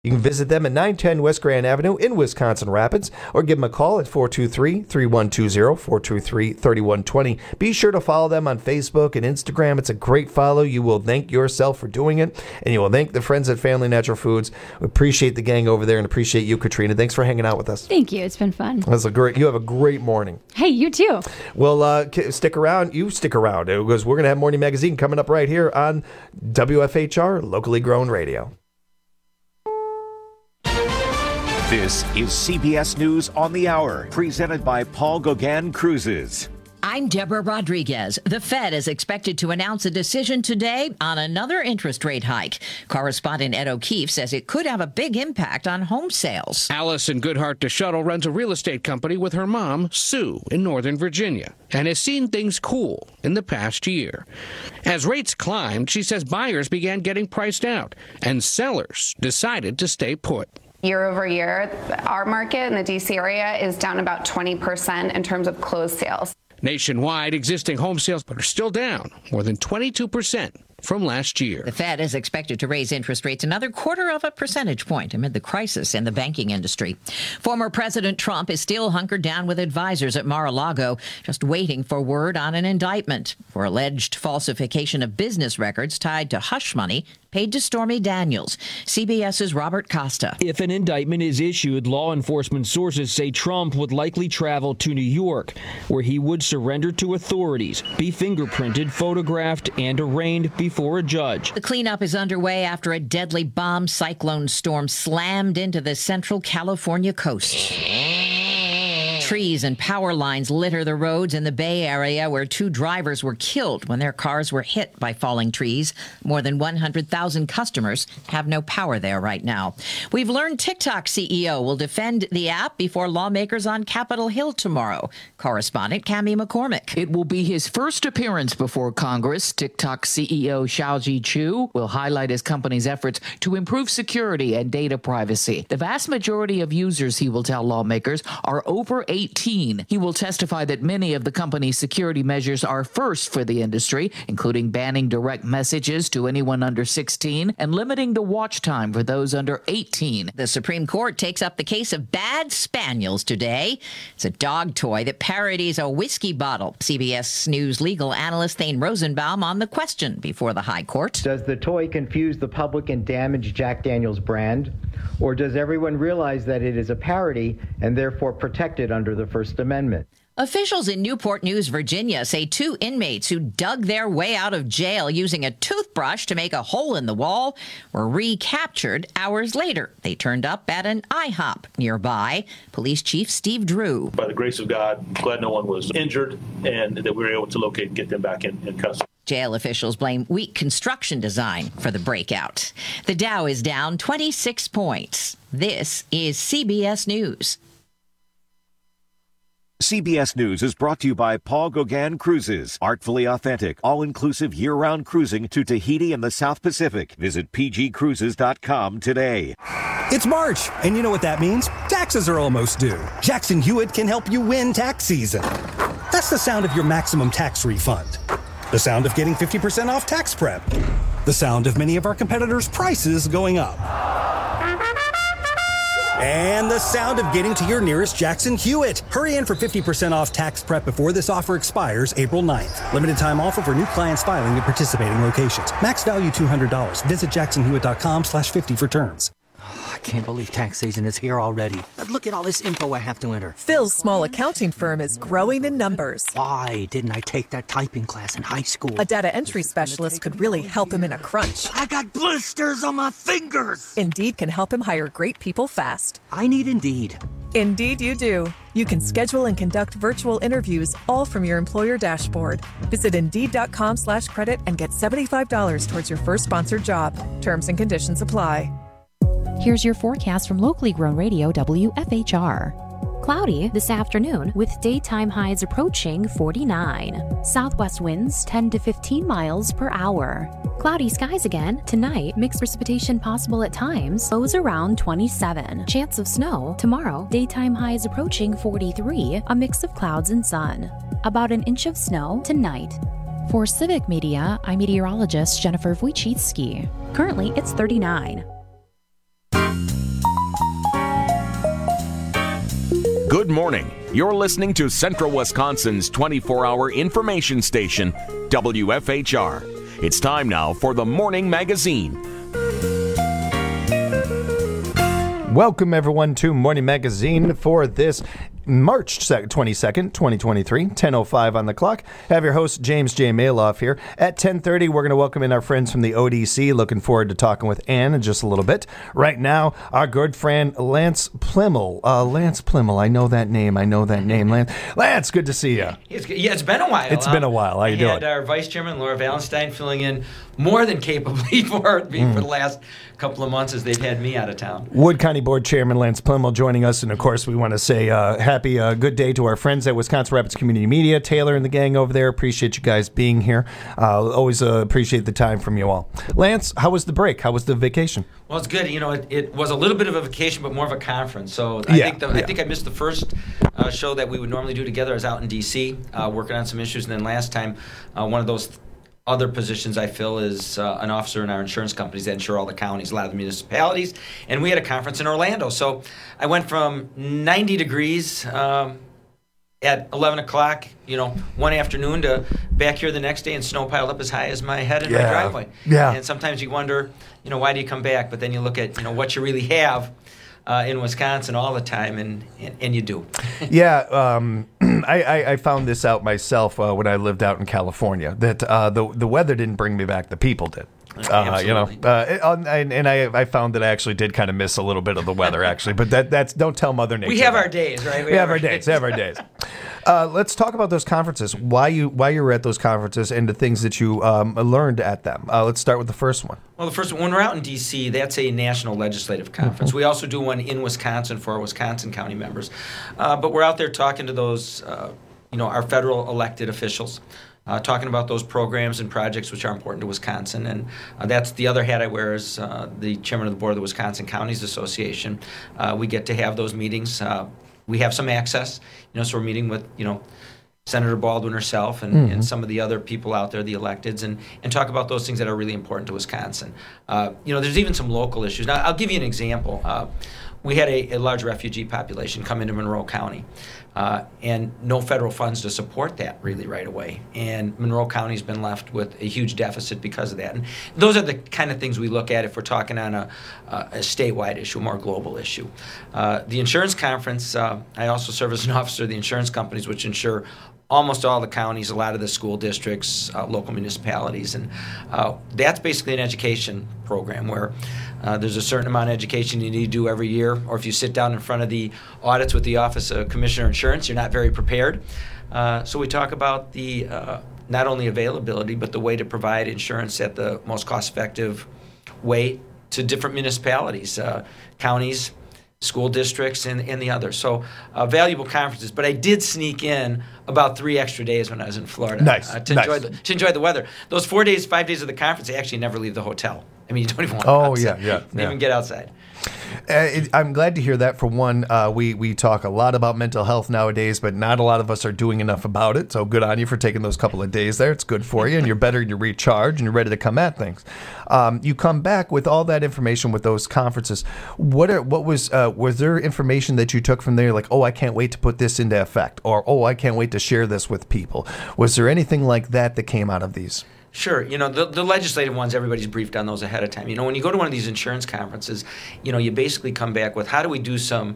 You can visit them at 910 West Grand Avenue in Wisconsin Rapids or give them a call at 423-3120, 423-3120. Be sure to follow them on Facebook and Instagram. It's a great follow. You will thank yourself for doing it, and you will thank the friends at Family Natural Foods. We appreciate the gang over there and appreciate you, Katrina. Thanks for hanging out with us. Thank you. It's been fun. You have a great morning. Hey, you too. Well, stick around. You stick around because we're going to have Morning Magazine coming up right here on WFHR, locally grown radio. This is CBS News on the Hour, presented by Paul Gauguin Cruises. I'm Deborah Rodriguez. The Fed is expected to announce a decision today on another interest rate hike. Correspondent Ed O'Keefe says it could have a big impact on home sales. Allison Goodhart DeShuttle runs a real estate company with her mom, Sue, in Northern Virginia, and has seen things cool in the past year. As rates climbed, she says buyers began getting priced out, and sellers decided to stay put. Year over year, our market in the D.C. area is down about 20% in terms of closed sales. Nationwide, existing home sales are still down more than 22% from last year. The Fed is expected to raise interest rates another 0.25 percentage point amid the crisis in the banking industry. Former President Trump is still hunkered down with advisors at Mar-a-Lago, just waiting for word on an indictment for alleged falsification of business records tied to hush money paid to Stormy Daniels. CBS's Robert Costa. If an indictment is issued, law enforcement sources say Trump would likely travel to New York, where he would surrender to authorities, be fingerprinted, photographed, and arraigned before a judge. The cleanup is underway after a deadly bomb cyclone storm slammed into the central California coast. Trees and power lines litter the roads in the Bay Area, where 2 drivers were killed when their cars were hit by falling trees. More than 100,000 customers have no power there right now. We've learned TikTok CEO will defend the app before lawmakers on Capitol Hill tomorrow. Correspondent Cammie McCormick. It will be his first appearance before Congress. TikTok CEO Xiaoji Chu will highlight his company's efforts to improve security and data privacy. The vast majority of users, he will tell lawmakers, are over 18. He will testify that many of the company's security measures are first for the industry, including banning direct messages to anyone under 16 and limiting the watch time for those under 18. The Supreme Court takes up the case of Bad Spaniels today. It's a dog toy that parodies a whiskey bottle. CBS News legal analyst Thane Rosenbaum on the question before the High Court. Does the toy confuse the public and damage Jack Daniel's brand? Or does everyone realize that it is a parody and therefore protected under the First Amendment? Officials in Newport News, Virginia, say 2 inmates who dug their way out of jail using a toothbrush to make a hole in the wall were recaptured hours later. They turned up at an IHOP nearby. Police Chief Steve Drew. By the grace of God, I'm glad no one was injured and that we were able to locate and get them back in custody. Jail officials blame weak construction design for the breakout. The Dow is down 26 points. This is CBS News. CBS News is brought to you by Paul Gauguin Cruises. Artfully authentic, all-inclusive year-round cruising to Tahiti and the South Pacific. Visit pgcruises.com today. It's March, and you know what that means? Taxes are almost due. Jackson Hewitt can help you win tax season. That's the sound of your maximum tax refund. The sound of getting 50% off tax prep. The sound of many of our competitors' prices going up. And the sound of getting to your nearest Jackson Hewitt. Hurry in for 50% off tax prep before this offer expires April 9th. Limited time offer for new clients filing at participating locations. Max value $200. Visit jacksonhewitt.com/50 for terms. I can't believe tax season is here already. Look at all this info I have to enter. Phil's small accounting firm is growing in numbers. Why didn't I take that typing class in high school? A data entry specialist could really help him in a crunch. I got blisters on my fingers. Indeed can help him hire great people fast. I need Indeed. Indeed you do. You can schedule and conduct virtual interviews all from your employer dashboard. Visit Indeed.com/credit and get $75 towards your first sponsored job. Terms and conditions apply. Here's your forecast from locally grown radio WFHR. Cloudy this afternoon with daytime highs approaching 49. Southwest winds 10 to 15 miles per hour. Cloudy skies again tonight. Mixed precipitation possible at times. Lows around 27. Chance of snow tomorrow. Daytime highs approaching 43. A mix of clouds and sun. About an inch of snow tonight. For Civic Media, I'm meteorologist Jennifer Wojcicki. Currently, it's 39. Good morning. You're listening to Central Wisconsin's 24-hour information station, WFHR. It's time now for the Morning Magazine. Welcome, everyone, to Morning Magazine for this March 22nd, 2023, 10:05 on the clock. Have your host, James J. Maloff, here. At 10:30, we're going to welcome in our friends from the ODC. Looking forward to talking with Ann in just a little bit. Right now, our good friend, Lance Plimmel. Lance Plimmel, I know that name. Lance, good to see you. It's been a while. It's been a while. How you doing? And our Vice Chairman, Laura Valenstein, filling in more than capably for the last couple of months as they've had me out of town. Wood County Board Chairman Lance Plimmel joining us, and of course we want to say happy good day to our friends at Wisconsin Rapids Community Media, Taylor and the gang over there. Appreciate you guys being here. Always appreciate the time from you all. Lance, how was the break? How was the vacation? Well, it's good. It was a little bit of a vacation, but more of a conference. So I think I missed the first show that we would normally do together. I was out in D.C. Working on some issues, and then last time one of those other positions I fill is an officer in our insurance companies that insure all the counties, a lot of the municipalities. And we had a conference in Orlando. So I went from 90 degrees at 11 o'clock, one afternoon to back here the next day and snow piled up as high as my head in my driveway. Yeah. And sometimes you wonder, why do you come back? But then you look at, what you really have in Wisconsin all the time, and you do. Yeah, I found this out myself when I lived out in California, that the weather didn't bring me back, the people did. And I found that I actually did kind of miss a little bit of the weather, actually. But that's don't tell Mother Nature. We have our days, right? We have our days. Let's talk about those conferences. Why you were at those conferences and the things that you learned at them. Let's start with the first one. Well, the first one, when we're out in D.C., that's a national legislative conference. Mm-hmm. We also do one in Wisconsin for our Wisconsin county members. But we're out there talking to those, our federal elected officials. Talking about those programs and projects which are important to Wisconsin. And that's the other hat I wear as the chairman of the board of the Wisconsin Counties Association. We get to have those meetings. We have some access, so we're meeting with, Senator Baldwin herself and some of the other people out there, the electeds, and talk about those things that are really important to Wisconsin. There's even some local issues. Now, I'll give you an example. We had a large refugee population come into Monroe County, and no federal funds to support that really right away. And Monroe County's been left with a huge deficit because of that. And those are the kind of things we look at if we're talking on a statewide issue, a more global issue. The insurance conference, I also serve as an officer of the insurance companies, which insure almost all the counties, a lot of the school districts, local municipalities. And that's basically an education program where there's a certain amount of education you need to do every year, or if you sit down in front of the audits with the Office of Commissioner of Insurance, you're not very prepared. So we talk about the not only availability, but the way to provide insurance at the most cost-effective way to different municipalities, counties, school districts, and the others. So valuable conferences. But I did sneak in about 3 extra days when I was in Florida to enjoy the weather. Those 5 days of the conference, I actually never leave the hotel. I mean, you don't even want to go outside. Don't even get outside. I'm glad to hear that. For one, we talk a lot about mental health nowadays, but not a lot of us are doing enough about it. So good on you for taking those couple of days there. It's good for you, and you're better, and you recharge, and you're ready to come at things. You come back with all that information with those conferences. Was there information that you took from there, like, oh, I can't wait to put this into effect, or oh, I can't wait to share this with people? Was there anything like that came out of these? Sure. The legislative ones, everybody's briefed on those ahead of time. When you go to one of these insurance conferences, you basically come back with, how do we do some,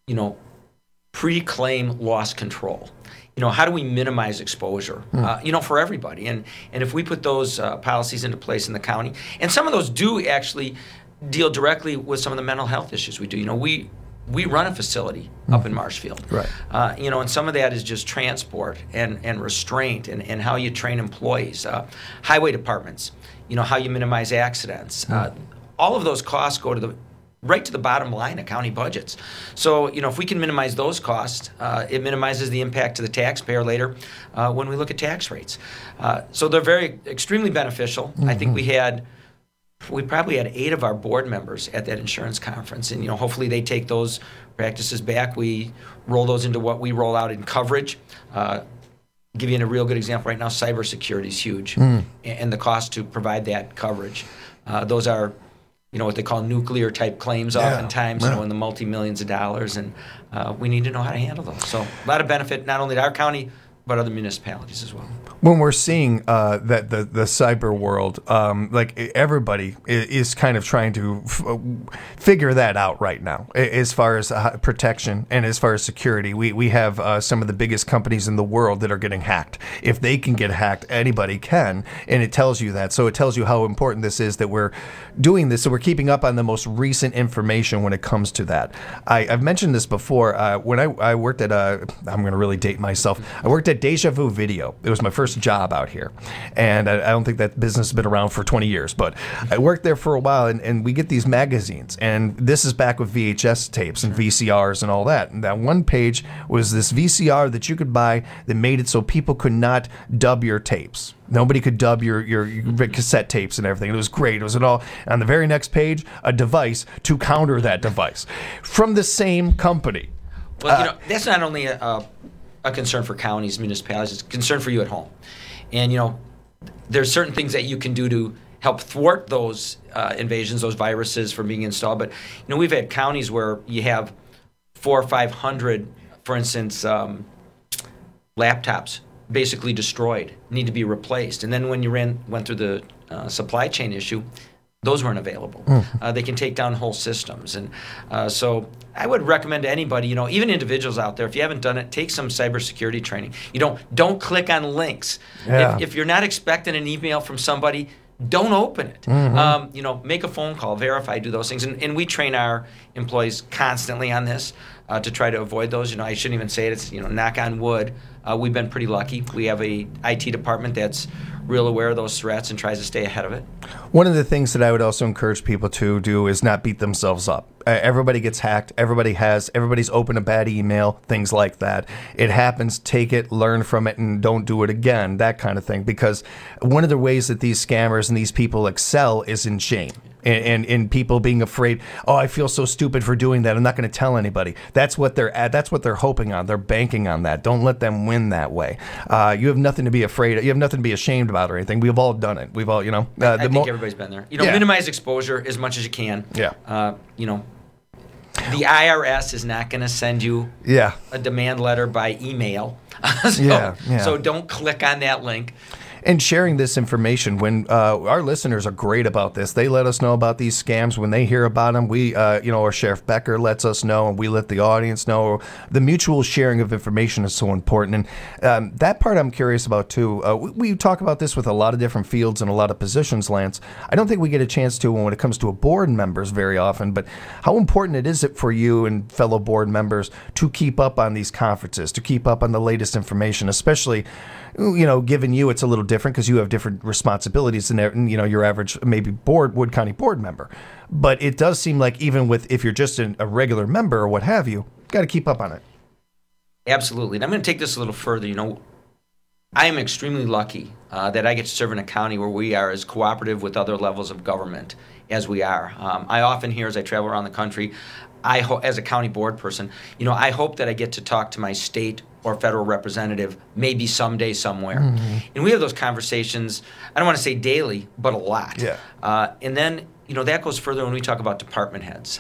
pre-claim loss control? How do we minimize exposure, for everybody? And if we put those policies into place in the county, and some of those do actually deal directly with some of the mental health issues we do. We run a facility up in Marshfield. Right. And some of that is just transport and restraint and how you train employees, highway departments, how you minimize accidents. All of those costs go right to the bottom line of county budgets. So, if we can minimize those costs, it minimizes the impact to the taxpayer later when we look at tax rates. So they're extremely beneficial. I think we probably had 8 of our board members at that insurance conference, and hopefully they take those practices back. We roll those into what we roll out in coverage. Give you a real good example right now. Cybersecurity is huge, and the cost to provide that coverage. Those are what they call nuclear type claims oftentimes, in the multi-millions of dollars, and we need to know how to handle those. So a lot of benefit, not only to our county, but other municipalities as well. When we're seeing that the cyber world, like everybody is kind of trying to figure that out right now, as far as protection and as far as security. We have some of the biggest companies in the world that are getting hacked. If they can get hacked, anybody can, and it tells you that. So it tells you how important this is that we're doing this, so we're keeping up on the most recent information when it comes to that. I've mentioned this before. When I worked at, I'm going to really date myself, I worked at Deja Vu Video. It was my first job out here, and I don't think that business has been around for 20 years, but I worked there for a while, and we get these magazines, and this is back with VHS tapes and VCRs and all that. And that one page was this VCR that you could buy that made it so people could not dub your tapes. Nobody could dub your cassette tapes and everything. It was great. It was all on the very next page, a device to counter that device from the same company. Well, that's not only a concern for counties, municipalities, it's a concern for you at home. And, there's certain things that you can do to help thwart those invasions, those viruses from being installed. But, we've had counties where you have 400 or 500, for instance, laptops basically destroyed, need to be replaced. And then when you went through the supply chain issue, those weren't available. They can take down whole systems. And so I would recommend to anybody, even individuals out there, if you haven't done it, take some cybersecurity training. Don't click on links. Yeah. If you're not expecting an email from somebody, don't open it. Make a phone call, verify, do those things. And we train our employees constantly on this to try to avoid those. I shouldn't even say it. It's, knock on wood. We've been pretty lucky. We have a IT department that's real aware of those threats and tries to stay ahead of it. One of the things that I would also encourage people to do is not beat themselves up. Everybody gets hacked. Everybody's opened a bad email, things like that. It happens. Take it, learn from it, and don't do it again, that kind of thing. Because one of the ways that these scammers and these people excel is in shame. And people being afraid, I feel so stupid for doing that. I'm not going to tell anybody. That's what they're at. That's what they're hoping on. They're banking on that. Don't let them win that way. You have nothing to be afraid of. You have nothing to be ashamed about or anything. We've all done it. We've all, I think everybody's been there. Minimize exposure as much as you can. Yeah. The IRS is not going to send you a demand letter by email. So don't click on that link. And sharing this information when our listeners are great about this. They let us know about these scams when they hear about them. We, or Sheriff Becker lets us know, and we let the audience know. The mutual sharing of information is so important, and that part I'm curious about too. We talk about this with a lot of different fields and a lot of positions, Lance. I don't think we get a chance to when it comes to board members very often. But how important it is it for you and fellow board members to keep up on these conferences, to keep up on the latest information, especially, given you, it's a little different because you have different responsibilities than your average maybe Wood County board member. But it does seem like even if you're just a regular member or what have you, got to keep up on it. Absolutely. And I'm going to take this a little further. I am extremely lucky that I get to serve in a county where we are as cooperative with other levels of government as we are. I often hear as I travel around the country, as a county board person, I hope that I get to talk to my state or federal representative maybe someday somewhere. Mm-hmm. And we have those conversations, I don't want to say daily, but a lot. Yeah. And then, that goes further when we talk about department heads.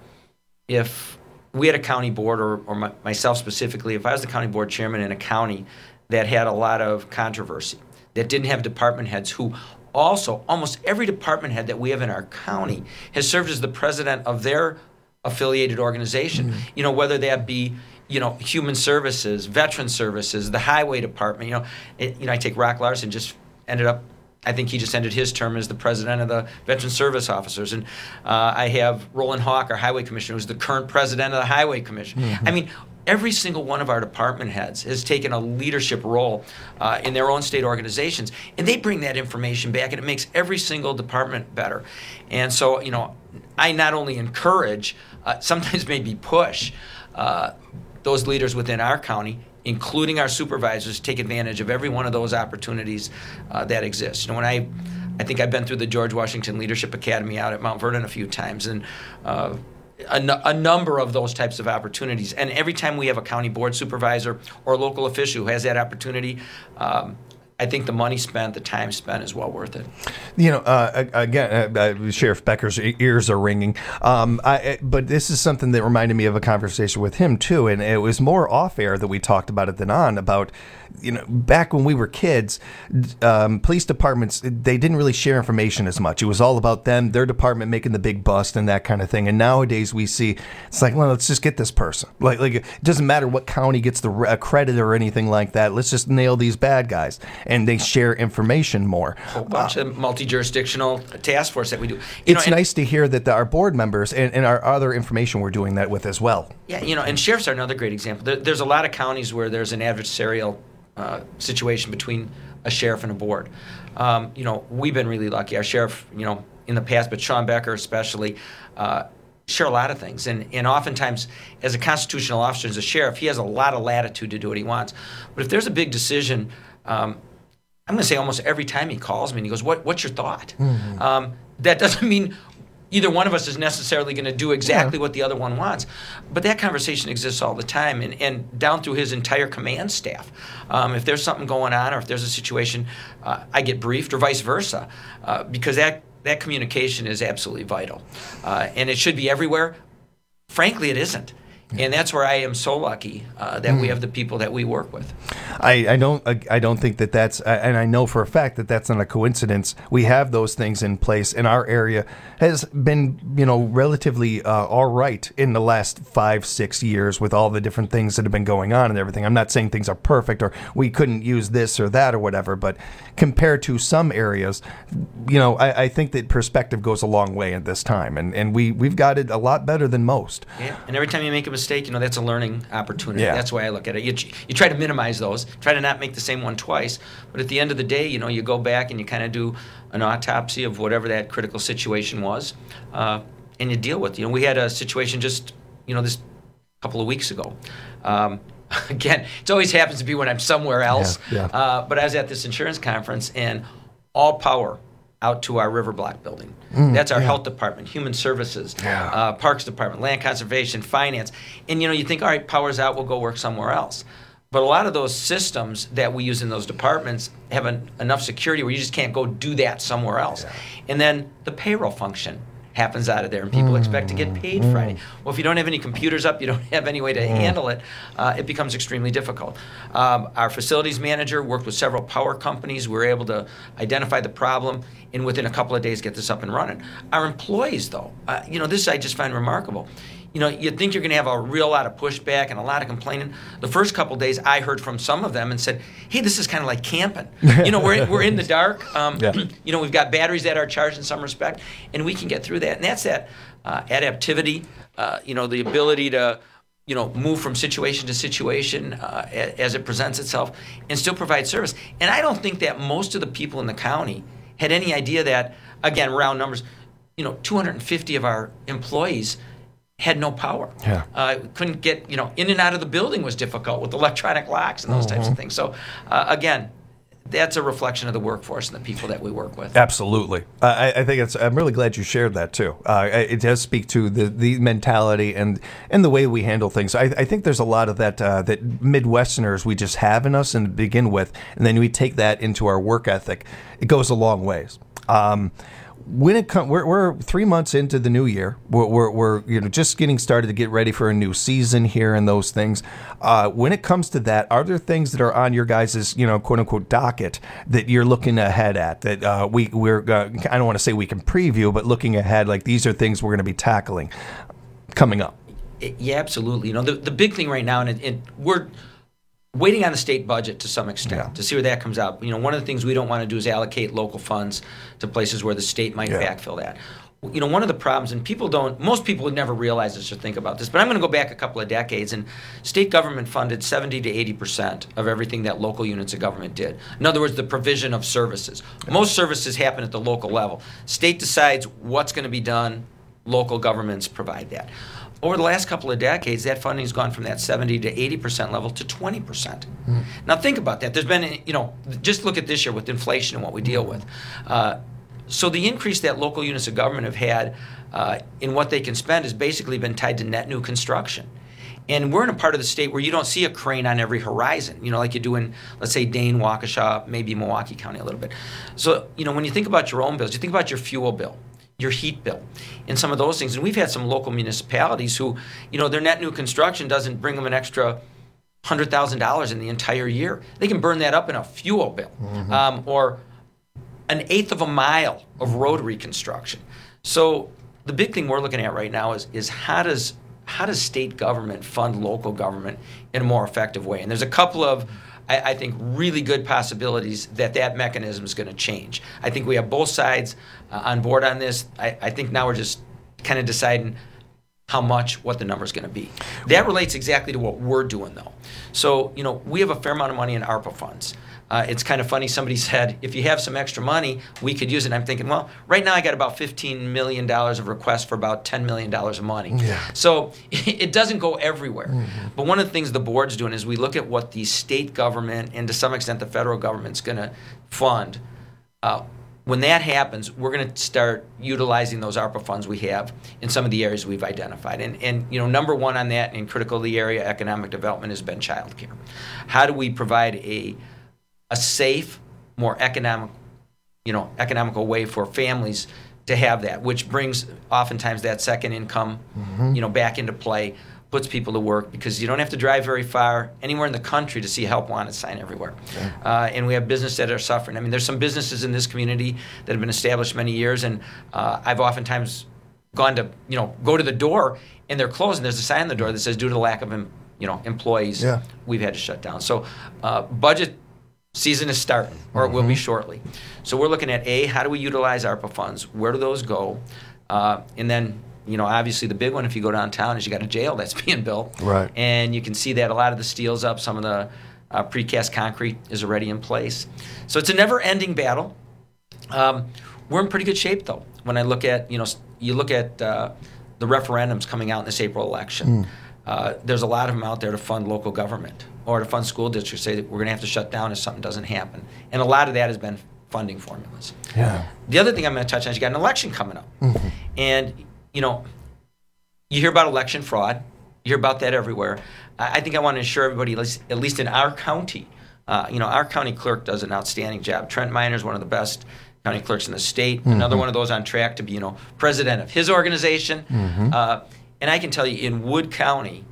If we had a county board, or myself specifically, if I was the county board chairman in a county that had a lot of controversy, that didn't have department heads who also, almost every department head that we have in our county has served as the president of their affiliated organization, whether that be, human services, veteran services, the highway department, I take Rock Larson, I think he just ended his term as the president of the Veteran Service Officers. And I have Roland Hawk, our highway commissioner, who's the current president of the Highway Commission. Mm-hmm. I mean, every single one of our department heads has taken a leadership role in their own state organizations, and they bring that information back, and it makes every single department better. And so, I not only encourage, sometimes maybe push, those leaders within our county, including our supervisors, take advantage of every one of those opportunities that exist. When I think I've been through the George Washington Leadership Academy out at Mount Vernon a few times, and a number of those types of opportunities. And every time we have a county board supervisor or local official who has that opportunity, I I think the money spent, the time spent is well worth it. Again, Sheriff Becker's ears are ringing. But this is something that reminded me of a conversation with him, too. And it was more off air that we talked about it than on, about, back when we were kids, police departments, they didn't really share information as much. It was all about them, their department making the big bust and that kind of thing. And nowadays we see, it's like, well, let's just get this person. Like it doesn't matter what county gets the credit or anything like that. Let's just nail these bad guys. And they share information more. A bunch of multi-jurisdictional task force that we do. It's nice to hear that our board members and our other information we're doing that with as well. Yeah, and sheriffs are another great example. There's a lot of counties where there's an adversarial situation between a sheriff and a board. We've been really lucky. Our sheriff, in the past, but Sean Becker especially, share a lot of things. And oftentimes, as a constitutional officer, as a sheriff, he has a lot of latitude to do what he wants. But if there's a big decision, I'm going to say almost every time he calls me and he goes, what's your thought? Mm-hmm. That doesn't mean either one of us is necessarily going to do exactly what the other one wants. But that conversation exists all the time, and down through his entire command staff. If there's something going on or if there's a situation, I get briefed, or vice versa, because that communication is absolutely vital. And it should be everywhere. Frankly, it isn't. And that's where I am so lucky that we have the people that we work with. I don't think that's, and I know for a fact that that's not a coincidence. We have those things in place, and our area has been, relatively all right in the last 5-6 years with all the different things that have been going on and everything. I'm not saying things are perfect or we couldn't use this or that or whatever, but compared to some areas, I think that perspective goes a long way at this time, and we've got it a lot better than most. Yeah, and every time you make a mistake, that's a learning opportunity. Yeah. That's the way I look at it. You try to minimize those, try to not make the same one twice, but at the end of the day, you go back and you kind of do an autopsy of whatever that critical situation was, and you deal with it. We had a situation just, this couple of weeks ago. Again, it always happens to be when I'm somewhere else, but I was at this insurance conference, and all power out to our River Block building. That's our health department, human services, parks department, land conservation, finance. And you think, all right, power's out, we'll go work somewhere else. But a lot of those systems that we use in those departments have enough security where you just can't go do that somewhere else. And then the payroll function happens out of there, and people expect to get paid Friday. Well, if you don't have any computers up, you don't have any way to handle it, it becomes extremely difficult. Our facilities manager worked with several power companies. We were able to identify the problem and within a couple of days get this up and running. Our employees, though, this I just find remarkable. You think you're going to have a real lot of pushback and a lot of complaining. The first couple of days, I heard from some of them and said, hey, this is kind of like camping. We're in the dark. We've got batteries that are charged in some respect, and we can get through that. And that's that adaptivity, the ability to, move from situation to situation as it presents itself and still provide service. And I don't think that most of the people in the county had any idea that, again, round numbers, 250 of our employees had no power. Couldn't get, in and out of the building was difficult with electronic locks and those types of things. So, again, that's a reflection of the workforce and the people that we work with. Absolutely. I think I'm really glad you shared that too. It does speak to the mentality and the way we handle things. I think there's a lot of that Midwesterners we just have in us and to begin with, and then we take that into our work ethic. It goes a long ways. When it comes, we're 3 months into the new year. We're just getting started to get ready for a new season here and those things. When it comes to that, are there things that are on your guys' quote unquote docket that you're looking ahead at that we're I don't want to say we can preview, but looking ahead, like these are things we're going to be tackling coming up? Yeah, absolutely. The big thing right now, and we're waiting on the state budget to some extent to see where that comes out. One of the things we don't want to do is allocate local funds to places where the state might backfill that. One of the problems, and most people would never realize this or think about this, but I'm going to go back a couple of decades, and state government funded 70 to 80% of everything that local units of government did. In other words, the provision of services. Most services happen at the local level. State decides what's going to be done. Local governments provide that. Over the last couple of decades, that funding has gone from that 70 to 80% level to 20%. Now think about that. There's been, just look at this year with inflation and what we deal with. So the increase that local units of government have had in what they can spend has basically been tied to net new construction. And we're in a part of the state where you don't see a crane on every horizon, like you do in, let's say, Dane, Waukesha, maybe Milwaukee County a little bit. So, when you think about your own bills, you think about your fuel bill, your heat bill, and some of those things. And we've had some local municipalities who, their net new construction doesn't bring them an extra $100,000 in the entire year. They can burn that up in a fuel bill, or an eighth of a mile of road reconstruction. So the big thing we're looking at right now is how does state government fund local government in a more effective way? And there's a couple of, I think, really good possibilities that mechanism is going to change. I think we have both sides on board on this. I think now we're just kind of deciding what the number is going to be. That relates exactly to what we're doing, though. So, we have a fair amount of money in ARPA funds. It's kind of funny, somebody said, if you have some extra money, we could use it. And I'm thinking, well, right now I got about $15 million of requests for about $10 million of money. Yeah. So it doesn't go everywhere. But one of the things the board's doing is we look at what the state government and to some extent the federal government's going to fund. When that happens, we're going to start utilizing those ARPA funds we have in some of the areas we've identified. And number one on that and critical to the area economic development has been childcare. How do we provide a safe, more economical way for families to have that, which brings oftentimes that second income, back into play, puts people to work, because you don't have to drive very far anywhere in the country to see a help wanted sign everywhere. Yeah. And we have businesses that are suffering. I mean, there's some businesses in this community that have been established many years, and I've oftentimes gone to, go to the door and they're closed, and there's a sign on the door that says, due to the lack of, employees, we've had to shut down. So budget season is starting, or it will be shortly. So we're looking at, how do we utilize ARPA funds? Where do those go? And then, obviously the big one, if you go downtown, is you got a jail that's being built. Right. And you can see that a lot of the steel's up, some of the precast concrete is already in place. So it's a never-ending battle. We're in pretty good shape, though. When I look at, you look at the referendums coming out in this April election, there's a lot of them out there to fund local government or to fund school districts, say that we're going to have to shut down if something doesn't happen. And a lot of that has been funding formulas. Yeah. The other thing I'm going to touch on is you got an election coming up. And, you hear about election fraud. You hear about that everywhere. I think I want to assure everybody, at least in our county, our county clerk does an outstanding job. Trent Miner is one of the best county clerks in the state. Another one of those on track to be, president of his organization. And I can tell you, in Wood County,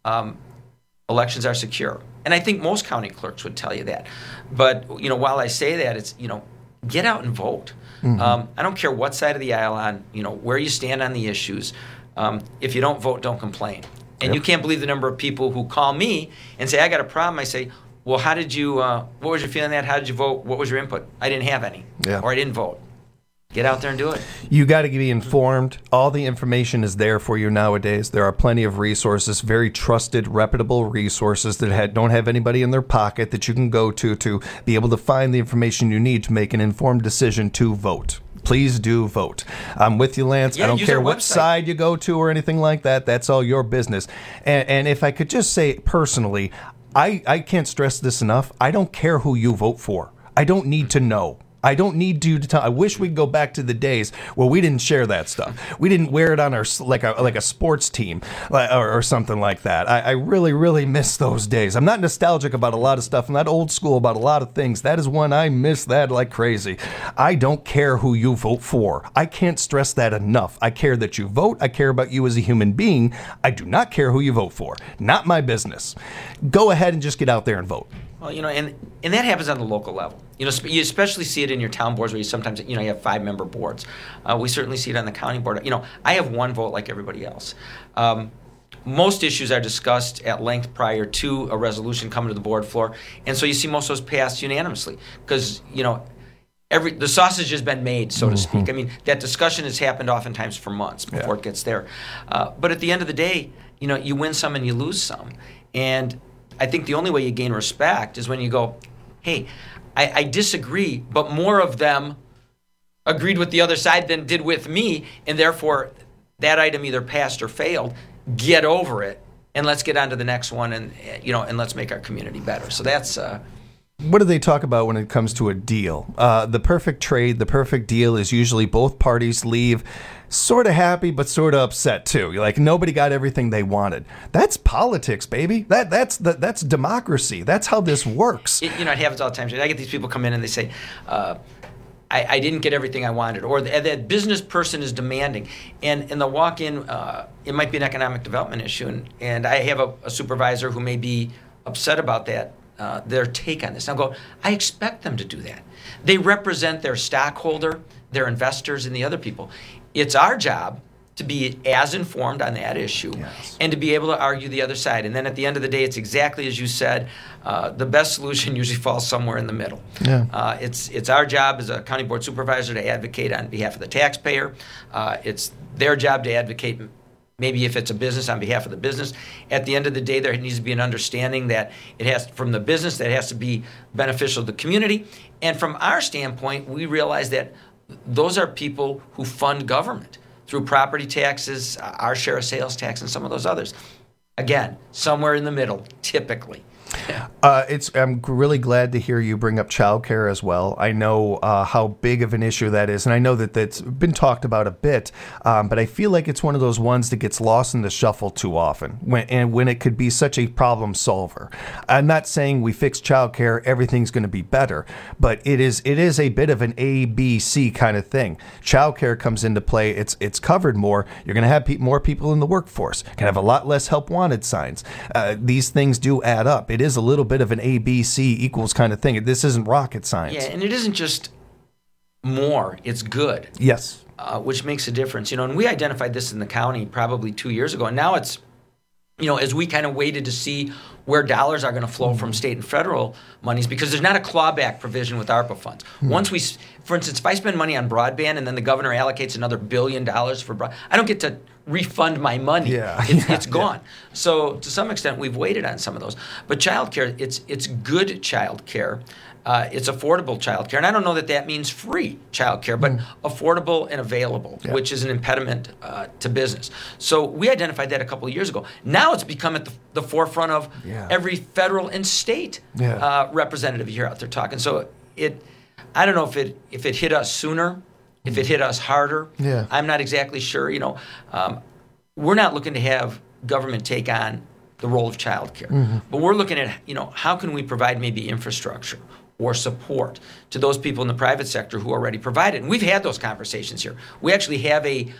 elections are secure. And I think most county clerks would tell you that. But, while I say that, it's, get out and vote. I don't care what side of the aisle on, where you stand on the issues. If you don't vote, don't complain. And you can't believe the number of people who call me and say, I got a problem. I say, well, how did you, what was your feeling on that? How did you vote? What was your input? I didn't have any. Or I didn't vote. Get out there and do it. You got to be informed. All the information is there for you nowadays. There are plenty of resources, very trusted, reputable resources that don't have anybody in their pocket that you can go to be able to find the information you need to make an informed decision to vote. Please do vote. I'm with you, Lance. Yeah, I don't care what side you go to or anything like that. That's all your business. And if I could just say personally, I can't stress this enough. I don't care who you vote for. I don't need to know. I don't need you to tell. I wish we could go back to the days where we didn't share that stuff. We didn't wear it on our like a sports team or something like that. I really, really miss those days. I'm not nostalgic about a lot of stuff. I'm not old school about a lot of things. That is one I miss that like crazy. I don't care who you vote for. I can't stress that enough. I care that you vote. I care about you as a human being. I do not care who you vote for. Not my business. Go ahead and just get out there and vote. Well, and that happens on the local level. You especially see it in your town boards where you sometimes, you have 5-member boards. We certainly see it on the county board. I have one vote like everybody else. Most issues are discussed at length prior to a resolution coming to the board floor, and so you see most of those passed unanimously because, the sausage has been made, so to speak. I mean, that discussion has happened oftentimes for months before it gets there. But at the end of the day, you win some and you lose some. And I think the only way you gain respect is when you go, hey, I disagree, but more of them agreed with the other side than did with me, and therefore that item either passed or failed. Get over it, and let's get on to the next one, and and let's make our community better. So that's What do they talk about when it comes to a deal? The perfect trade, the perfect deal is usually both parties leave sort of happy but sort of upset too. Like nobody got everything they wanted. That's politics, baby. That's democracy. That's how this works. It happens all the time. I get these people come in and they say, I didn't get everything I wanted, or that business person is demanding, and they'll walk in. It might be an economic development issue, and I have a supervisor who may be upset about that. Their take on this. And I'll go, I expect them to do that. They represent their stockholder, their investors, and the other people. It's our job to be as informed on that issue and to be able to argue the other side. And then at the end of the day, it's exactly as you said, the best solution usually falls somewhere in the middle. Yeah. It's our job as a county board supervisor to advocate on behalf of the taxpayer. It's their job to advocate maybe if it's a business, on behalf of the business. At the end of the day, there needs to be an understanding that it has, from the business, that it has to be beneficial to the community. And from our standpoint, we realize that those are people who fund government through property taxes, our share of sales tax, and some of those others. Again, somewhere in the middle, typically. I'm really glad to hear you bring up childcare as well. I know how big of an issue that is, and I know that that's been talked about a bit, but I feel like it's one of those ones that gets lost in the shuffle too often, when it could be such a problem solver. I'm not saying we fix childcare, everything's going to be better, but it is a bit of an ABC kind of thing. Childcare comes into play, it's covered more, you're going to have more people in the workforce, can have a lot less help wanted signs. These things do add up. It is a little bit of an ABC equals kind of thing. This isn't rocket science. Yeah, and it isn't just more, it's good. Yes. Which makes a difference. And we identified this in the county probably 2 years ago. And now it's, as we kind of waited to see where dollars are going to flow from state and federal monies, because there's not a clawback provision with ARPA funds. Once we, for instance, if I spend money on broadband and then the governor allocates another $1 billion for broadband, I don't get to refund my money. It's gone. So to some extent, we've waited on some of those. But childcare, it's good childcare. It's affordable childcare. And I don't know that means free childcare, but affordable and available, which is an impediment to business. So we identified that a couple of years ago. Now it's become at the forefront of every federal and state representative you hear out there talking. So I don't know if it hit us sooner, if it hit us harder. I'm not exactly sure. We're not looking to have government take on the role of childcare, but we're looking at how can we provide maybe infrastructure or support to those people in the private sector who already provide it. And we've had those conversations here. We actually have a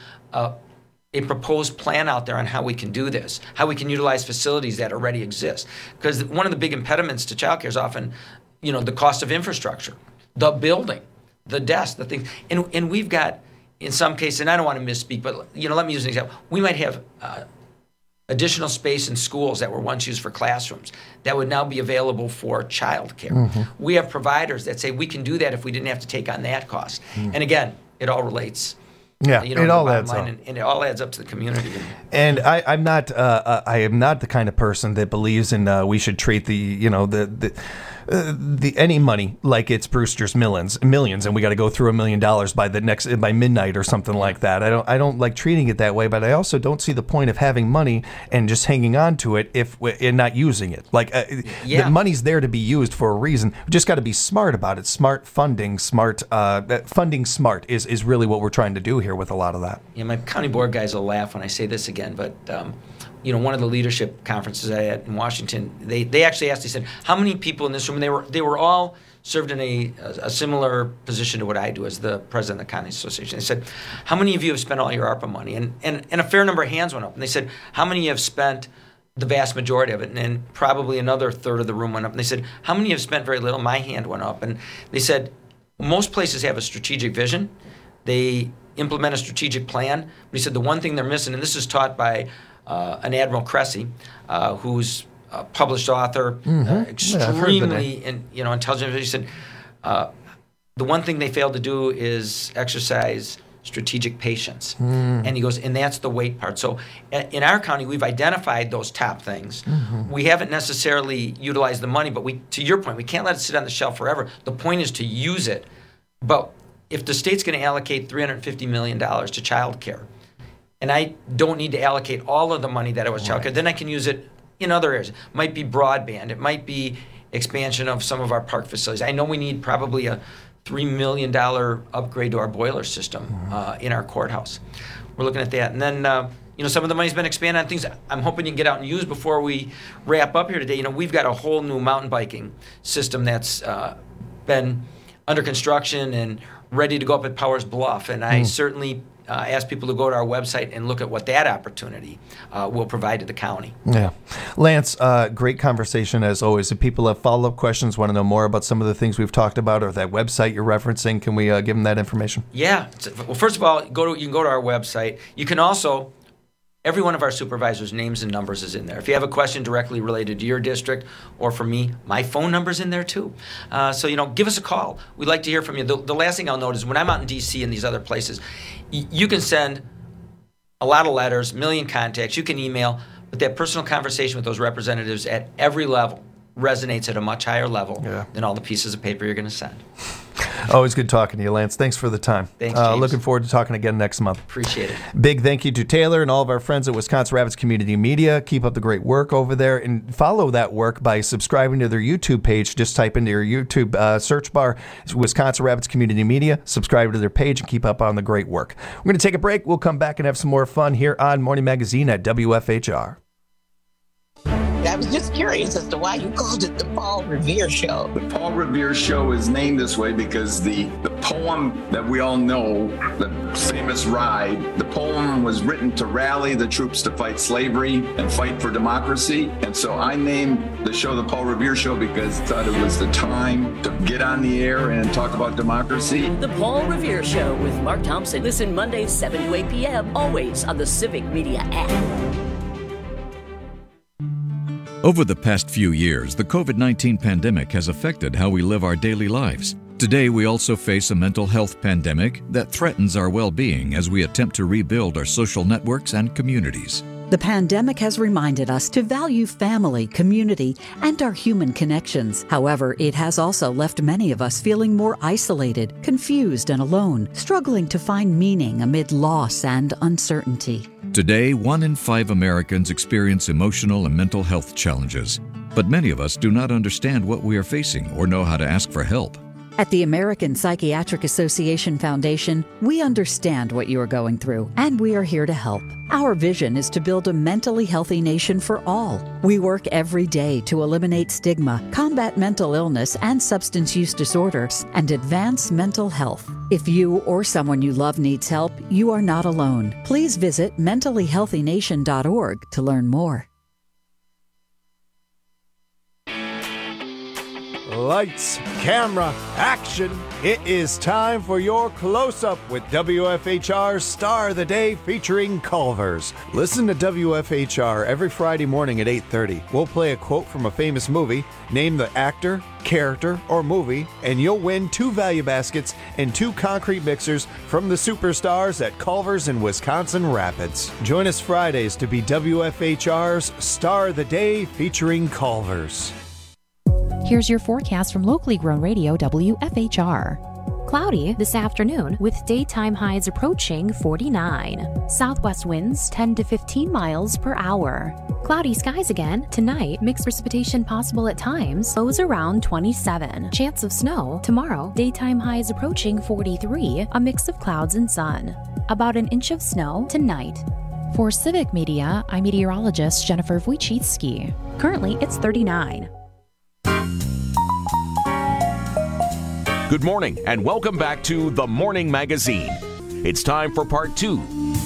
proposed plan out there on how we can do this, how we can utilize facilities that already exist. Because one of the big impediments to childcare is often, the cost of infrastructure, the building, the desk, the things. And we've got, in some cases, and I don't want to misspeak, but let me use an example. We might have additional space in schools that were once used for classrooms that would now be available for childcare. We have providers that say we can do that if we didn't have to take on that cost. And again, it all relates. Yeah, it all adds up. And it all adds up to the community. And I am not the kind of person that believes in we should treat any money like it's Brewster's Millions, and we got to go through $1 million by midnight or something like that. I don't like treating it that way, but I also don't see the point of having money and just hanging on to it and not using it. The money's there to be used for a reason. We just got to be smart about it. Smart funding, funding smart is really what we're trying to do here with a lot of that. Yeah, my county board guys will laugh when I say this again, but one of the leadership conferences I had in Washington, they actually asked, they said, how many people in this room, and they were all served in a similar position to what I do as the president of the County Association. They said, how many of you have spent all your ARPA money? And a fair number of hands went up. And they said, how many have spent the vast majority of it? And probably another third of the room went up. And they said, how many have spent very little? My hand went up. And they said, most places have a strategic vision. They implement a strategic plan. But he said the one thing they're missing, and this is taught by an Admiral Cressy, who's a published author, extremely intelligent. He said the one thing they failed to do is exercise strategic patience. And he goes, and that's the weight part. So in our county, we've identified those top things. We haven't necessarily utilized the money, but to your point, we can't let it sit on the shelf forever. The point is to use it. But if the state's going to allocate $350 million to child care, and I don't need to allocate all of the money that it was child care, then I can use it in other areas. It might be broadband. It might be expansion of some of our park facilities. I know we need probably a $3 million upgrade to our boiler system in our courthouse. We're looking at that. And then, some of the money's been expanded on things I'm hoping you can get out and use before we wrap up here today. We've got a whole new mountain biking system that's been under construction and ready to go up at Powers Bluff. And I certainly ask people to go to our website and look at what that opportunity will provide to the county. Yeah. Lance, great conversation as always. If people have follow-up questions, want to know more about some of the things we've talked about or that website you're referencing, can we give them that information? Yeah. Well, first of all, you can go to our website. You can also, every one of our supervisors' names and numbers is in there. If you have a question directly related to your district or for me, my phone number's in there too. So, give us a call. We'd like to hear from you. The last thing I'll note is when I'm out in D.C. and these other places, you can send a lot of letters, million contacts, you can email, but that personal conversation with those representatives at every level resonates at a much higher level than all the pieces of paper you're going to send. Always good talking to you, Lance. Thanks for the time. Thanks, James. Looking forward to talking again next month. Appreciate it. Big thank you to Taylor and all of our friends at Wisconsin Rapids Community Media. Keep up the great work over there and follow that work by subscribing to their YouTube page. Just type into your YouTube search bar Wisconsin Rapids Community Media, subscribe to their page, and keep up on the great work. We're going to take a break. We'll come back and have some more fun here on Morning Magazine at WFHR. I was just curious as to why you called it the Paul Revere Show. The Paul Revere Show is named this way because the poem that we all know, the famous Ride, the poem was written to rally the troops to fight slavery and fight for democracy. And so I named the show the Paul Revere Show because I thought it was the time to get on the air and talk about democracy. The Paul Revere Show with Mark Thompson. Listen Mondays 7 to 8 p.m. always on the Civic Media app. Over the past few years, the COVID-19 pandemic has affected how we live our daily lives. Today, we also face a mental health pandemic that threatens our well-being as we attempt to rebuild our social networks and communities. The pandemic has reminded us to value family, community, and our human connections. However, it has also left many of us feeling more isolated, confused, and alone, struggling to find meaning amid loss and uncertainty. Today, 1 in 5 Americans experience emotional and mental health challenges, but many of us do not understand what we are facing or know how to ask for help. At the American Psychiatric Association Foundation, we understand what you are going through, and we are here to help. Our vision is to build a mentally healthy nation for all. We work every day to eliminate stigma, combat mental illness and substance use disorders, and advance mental health. If you or someone you love needs help, you are not alone. Please visit mentallyhealthynation.org to learn more. Lights, camera, action. It is time for your close-up with WFHR's Star of the Day featuring Culver's. Listen to WFHR every Friday morning at 8:30. We'll play a quote from a famous movie, name the actor, character, or movie, and you'll win 2 value baskets and 2 concrete mixers from the superstars at Culver's in Wisconsin Rapids. Join us Fridays to be WFHR's Star of the Day featuring Culver's. Here's your forecast from locally grown radio WFHR. Cloudy this afternoon with daytime highs approaching 49. Southwest winds 10 to 15 miles per hour. Cloudy skies again tonight. Mixed precipitation possible at times. Lows around 27. Chance of snow tomorrow. Daytime highs approaching 43. A mix of clouds and sun. About an inch of snow tonight. For Civic Media, I'm meteorologist Jennifer Wojcicki. Currently, it's 39. Good morning and welcome back to The Morning Magazine. It's time for part 2.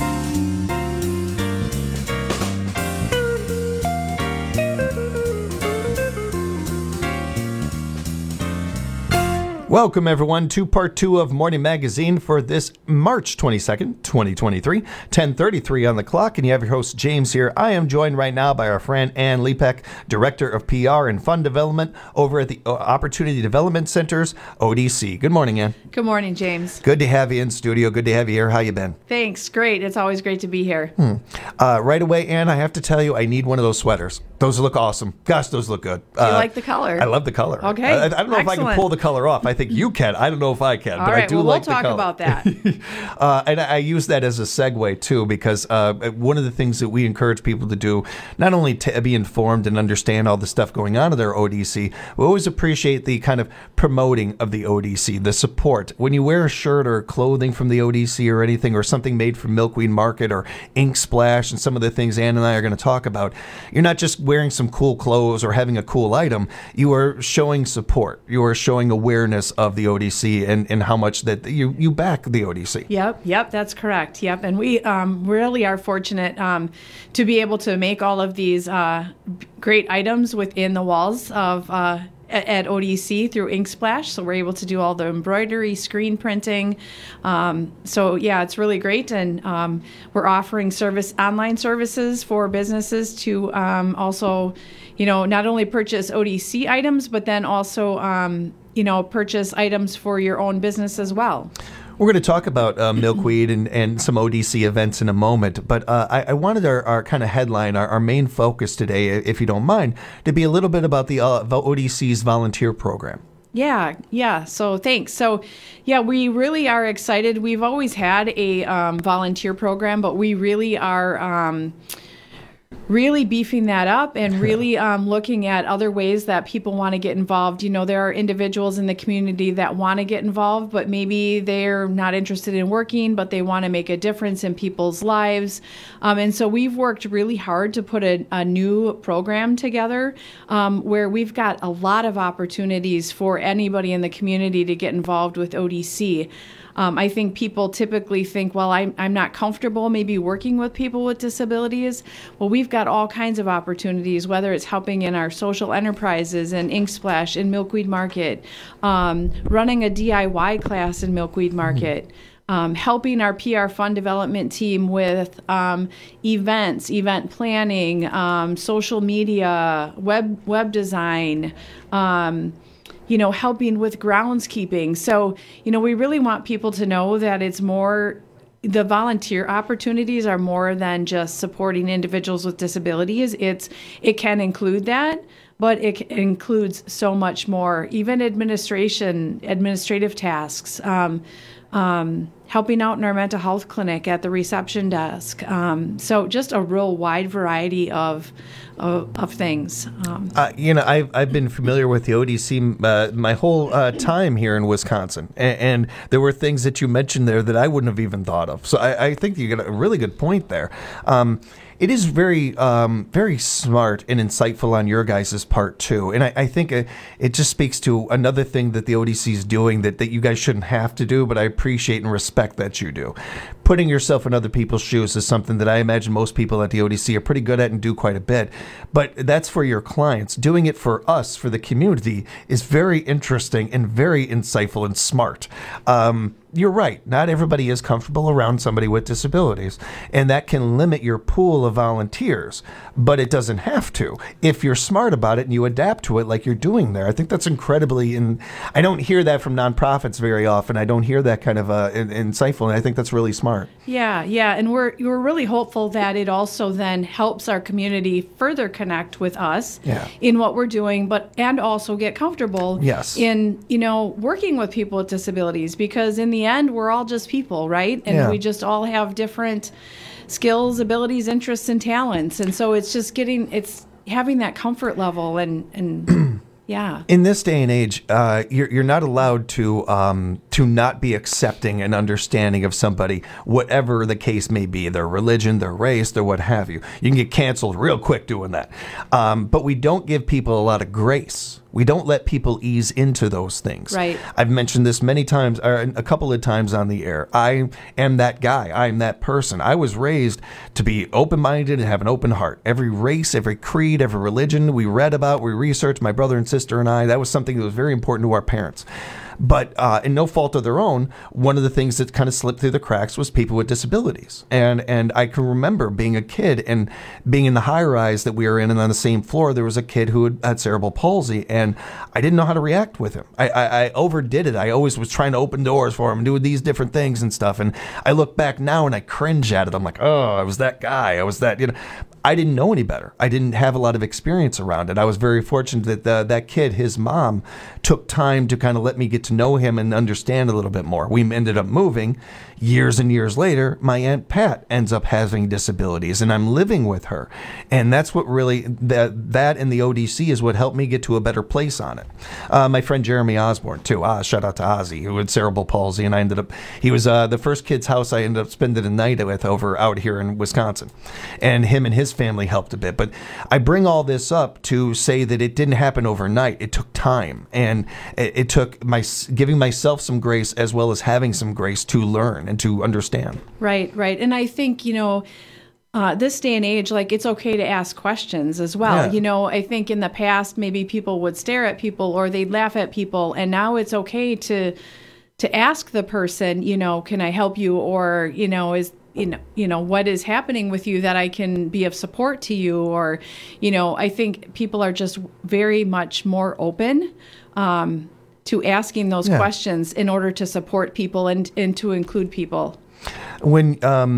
Welcome, everyone, to part 2 of Morning Magazine for this March 22nd, 2023, 10:33 on the clock, and you have your host, James, here. I am joined right now by our friend Ann Lepek, Director of PR and Fund Development over at the Opportunity Development Centers, ODC. Good morning, Ann. Good morning, James. Good to have you in studio. Good to have you here. How you been? Thanks. Great. It's always great to be here. Right away, Ann, I have to tell you, I need one of those sweaters. Those look awesome. Gosh, those look good. You like the color? I love the color. Okay. I don't know if I can pull the color off. I think think you can. I don't know if I can, All but right, I do well, like we'll talk the color. about that. And I use that as a segue, too, because one of the things that we encourage people to do, not only to be informed and understand all the stuff going on in their ODC, we always appreciate the kind of promoting of the ODC, the support. When you wear a shirt or clothing from the ODC or anything, or something made from Milkweed Market or Ink Splash and some of the things Ann and I are going to talk about, you're not just wearing some cool clothes or having a cool item. You are showing support. You are showing awareness of the ODC and how much that you back the ODC. Yep, that's correct. Yep, and we really are fortunate to be able to make all of these great items within the walls of at ODC through Ink Splash. So we're able to do all the embroidery, screen printing. So yeah, it's really great, and we're offering online services for businesses to also, not only purchase ODC items, but then also purchase items for your own business as well. We're going to talk about Milkweed and some ODC events in a moment, but I wanted our kind of headline, our main focus today, if you don't mind, to be a little bit about the ODC's volunteer program. Yeah. So thanks. So, yeah, we really are excited. We've always had a volunteer program, but we really are really beefing that up and really looking at other ways that people want to get involved. There are individuals in the community that want to get involved, but maybe they're not interested in working, but they want to make a difference in people's lives. And so we've worked really hard to put a new program together where we've got a lot of opportunities for anybody in the community to get involved with ODC. I think people typically think, well, I'm not comfortable maybe working with people with disabilities. Well, we've got all kinds of opportunities, whether it's helping in our social enterprises and Ink Splash in Milkweed Market, running a DIY class in Milkweed Market, helping our PR fund development team with events, event planning, social media, web design, helping with groundskeeping. So, we really want people to know that the volunteer opportunities are more than just supporting individuals with disabilities. It can include that, but it includes so much more, even administrative tasks, helping out in our mental health clinic at the reception desk. So just a real wide variety of things. I've been familiar with the ODC my whole time here in Wisconsin, and there were things that you mentioned there that I wouldn't have even thought of. So I think you got a really good point there. It is very, very smart and insightful on your guys' part, too. And I think it just speaks to another thing that the ODC is doing that you guys shouldn't have to do, but I appreciate and respect that you do. Putting yourself in other people's shoes is something that I imagine most people at the ODC are pretty good at and do quite a bit. But that's for your clients. Doing it for us, for the community, is very interesting and very insightful and smart. You're right. Not everybody is comfortable around somebody with disabilities, and that can limit your pool of volunteers, but it doesn't have to if you're smart about it and you adapt to it like you're doing there. I think that's incredibly, and I don't hear that from nonprofits very often. I don't hear that kind of insightful, and I think that's really smart. Yeah, and we're really hopeful that it also then helps our community further connect with us in what we're doing, and also get comfortable in working with people with disabilities, because in the end we're all just people, right? And we just all have different skills, abilities, interests, and talents, and so it's just having that comfort level and yeah. In this day and age, you're not allowed to not be accepting and understanding of somebody, whatever the case may be, their religion, their race, their what have you. You can get canceled real quick doing that. But we don't give people a lot of grace. We don't let people ease into those things. Right. I've mentioned this many times, or a couple of times on the air. I am that guy. I am that person. I was raised to be open-minded and have an open heart. Every race, every creed, every religion we read about, we researched, my brother and sister and I, that was something that was very important to our parents. But in no fault of their own, one of the things that kind of slipped through the cracks was people with disabilities. And I can remember being a kid and being in the high-rise that we were in, and on the same floor, there was a kid who had cerebral palsy, and I didn't know how to react with him. I overdid it. I always was trying to open doors for him and do these different things and stuff. And I look back now and I cringe at it. I'm like, oh, I was that guy. I was that, I didn't know any better. I didn't have a lot of experience around it. I was very fortunate that that kid, his mom, took time to kind of let me get to know him and understand a little bit more. We ended up moving. Years and years later, my Aunt Pat ends up having disabilities, and I'm living with her. And that's what really, that and the ODC is what helped me get to a better place on it. My friend Jeremy Osborne, too. Shout out to Ozzy, who had cerebral palsy, and he was the first kid's house I ended up spending a night with out here in Wisconsin. And him and his family helped a bit. But I bring all this up to say that it didn't happen overnight. It took time, and it took giving myself some grace as well as having some grace to learn and to understand. Right. And I think, this day and age, like, it's okay to ask questions as well. Yeah. I think in the past, maybe people would stare at people or they'd laugh at people. And now it's okay to ask the person, can I help you? Or, is, what is happening with you that I can be of support to you? Or, I think people are just very much more open to asking those questions in order to support people and to include people. When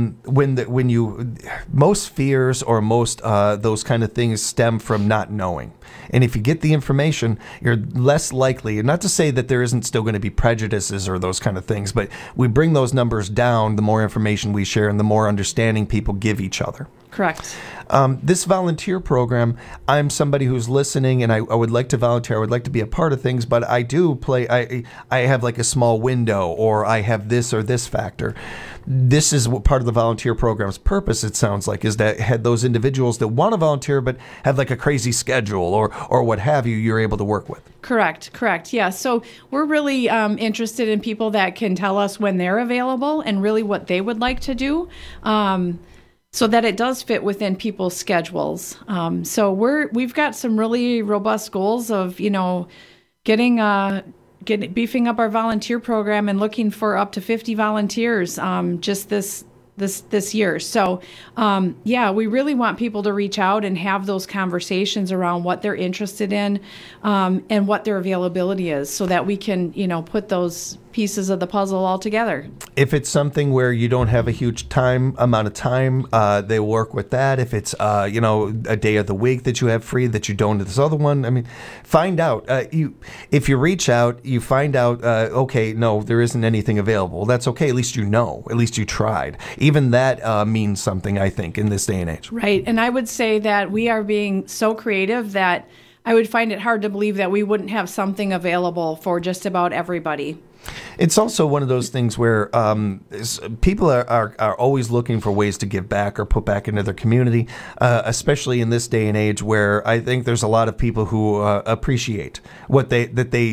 most fears or most those kind of things stem from not knowing. And if you get the information, you're less likely, not to say that there isn't still going to be prejudices or those kind of things, but we bring those numbers down the more information we share and the more understanding people give each other. Correct. This volunteer program, I'm somebody who's listening and I would like to volunteer. I would like to be a part of things, but I do I have like a small window, or I have this or this factor. This is what part of the volunteer program's purpose, it sounds like, is that had those individuals that want to volunteer but have like a crazy schedule or what have you, you're able to work with. Correct. Yeah. So we're really interested in people that can tell us when they're available and really what they would like to do. So that it does fit within people's schedules. So we've got some really robust goals of, beefing up our volunteer program and looking for up to 50 volunteers just this year. So, we really want people to reach out and have those conversations around what they're interested in and what their availability is, so that we can, put those pieces of the puzzle all together. If it's something where you don't have a huge amount of time, they work with that. If it's a day of the week that you have free that you don't do this other one, I mean, find out. If you reach out, you find out. Okay, no, there isn't anything available. That's okay. At least you know. At least you tried. Even that means something, I think, in this day and age. Right, and I would say that we are being so creative that I would find it hard to believe that we wouldn't have something available for just about everybody. It's also one of those things where people are always looking for ways to give back or put back into their community, especially in this day and age where I think there's a lot of people who appreciate what they've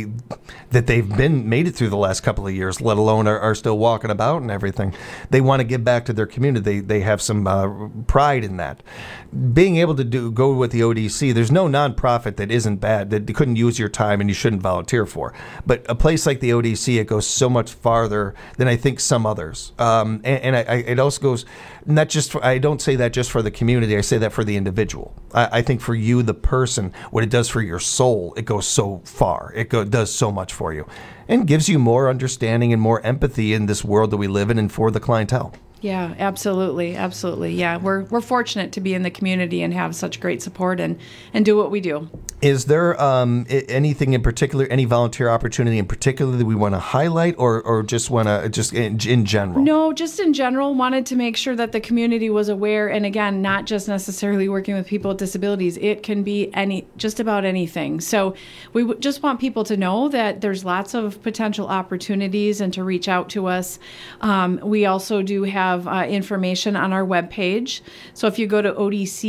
made it through the last couple of years, let alone are still walking about and everything. They want to give back to their community. They have some pride in that. Being able to go with the ODC, there's no nonprofit that isn't bad, that they couldn't use your time and you shouldn't volunteer for. But a place like the ODC, it goes so much farther than I think some others. It also goes not just for, I don't say that just for the community, I say that for the individual. I think for you, the person, what it does for your soul, it goes so far. It does so much for you and gives you more understanding and more empathy in this world that we live in and for the clientele. Yeah, absolutely. Yeah, we're fortunate to be in the community and have such great support and do what we do. Is there anything in particular, any volunteer opportunity in particular that we want to highlight, or just want to just in general? No, just in general, wanted to make sure that the community was aware, and again, not just necessarily working with people with disabilities. It can be just about anything. So we just want people to know that there's lots of potential opportunities and to reach out to us. We also do have information on our webpage. So if you go to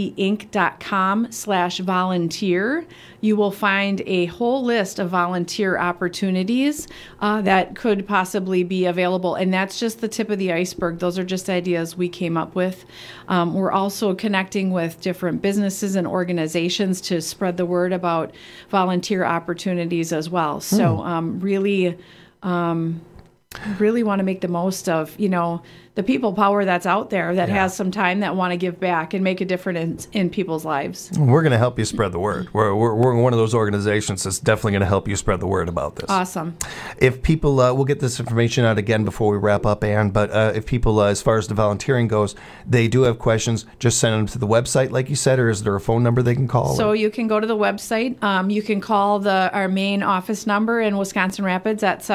odcinc.com/volunteer, you will find a whole list of volunteer opportunities that could possibly be available. And that's just the tip of the iceberg. Those are just ideas we came up with. We're also connecting with different businesses and organizations to spread the word about volunteer opportunities as well. So really want to make the most of, people power that's out there that has some time that want to give back and make a difference in people's lives. We're going to help you spread the word. We're one of those organizations that's definitely going to help you spread the word about this. Awesome. If people, we'll get this information out again before we wrap up, Ann, but if people, as far as the volunteering goes, they do have questions, just send them to the website, like you said, or is there a phone number they can call? So you can go to the website. You can call our main office number in Wisconsin Rapids at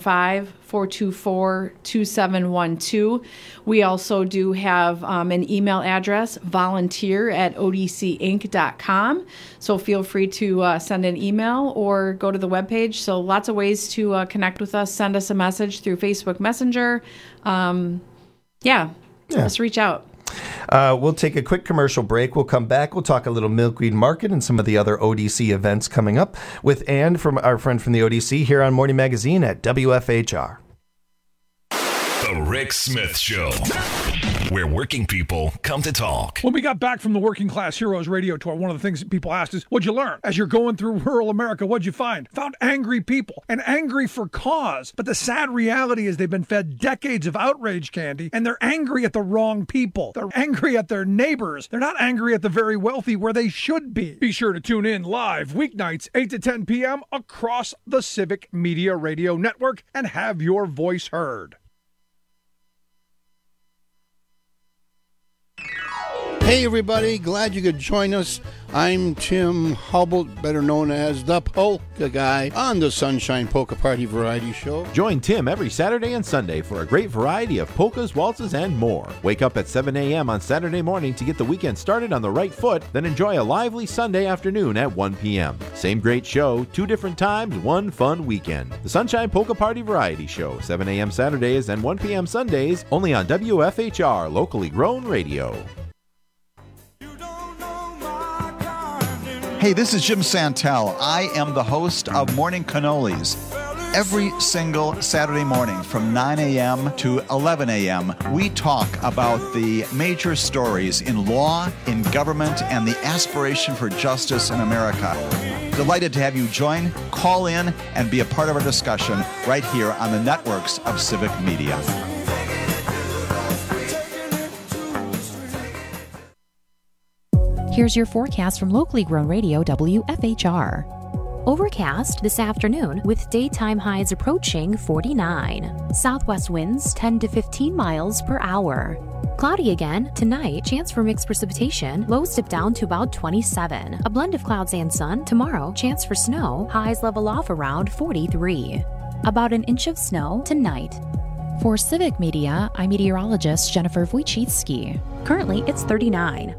715-424-2712. We also do have an email address, volunteer@odcinc.com. So feel free to send an email or go to the webpage. So lots of ways to connect with us. Send us a message through Facebook Messenger. Just reach out. We'll take a quick commercial break. We'll come back. We'll talk a little Milkweed Market and some of the other ODC events coming up with Ann, from our friend from the ODC, here on Morning Magazine at WFHR. The Rick Smith Show, where working people come to talk. When we got back from the Working Class Heroes radio tour, one of the things that people asked is, what'd you learn? As you're going through rural America, what'd you find? Found angry people, and angry for cause. But the sad reality is they've been fed decades of outrage candy, and they're angry at the wrong people. They're angry at their neighbors. They're not angry at the very wealthy where they should be. Be sure to tune in live weeknights 8 to 10 p.m. across the Civic Media Radio Network and have your voice heard. Hey everybody, glad you could join us. I'm Tim Hubble, better known as the Polka Guy, on the Sunshine Polka Party Variety Show. Join Tim every Saturday and Sunday for a great variety of polkas, waltzes, and more. Wake up at 7 a.m. on Saturday morning to get the weekend started on the right foot, then enjoy a lively Sunday afternoon at 1 p.m. Same great show, 2 different times, 1 fun weekend. The Sunshine Polka Party Variety Show, 7 a.m. Saturdays and 1 p.m. Sundays, only on WFHR, locally grown radio. Hey, this is Jim Santel. I am the host of Morning Cannolis. Every single Saturday morning from 9 a.m. to 11 a.m., we talk about the major stories in law, in government, and the aspiration for justice in America. Delighted to have you join, call in, and be a part of our discussion right here on the networks of Civic Media. Here's your forecast from locally grown radio WFHR. Overcast this afternoon with daytime highs approaching 49. Southwest winds 10 to 15 miles per hour. Cloudy again tonight, chance for mixed precipitation, lows dip down to about 27. A blend of clouds and sun. Tomorrow, chance for snow, highs level off around 43. About an inch of snow tonight. For Civic Media, I'm meteorologist Jennifer Wojcicki. Currently, it's 39.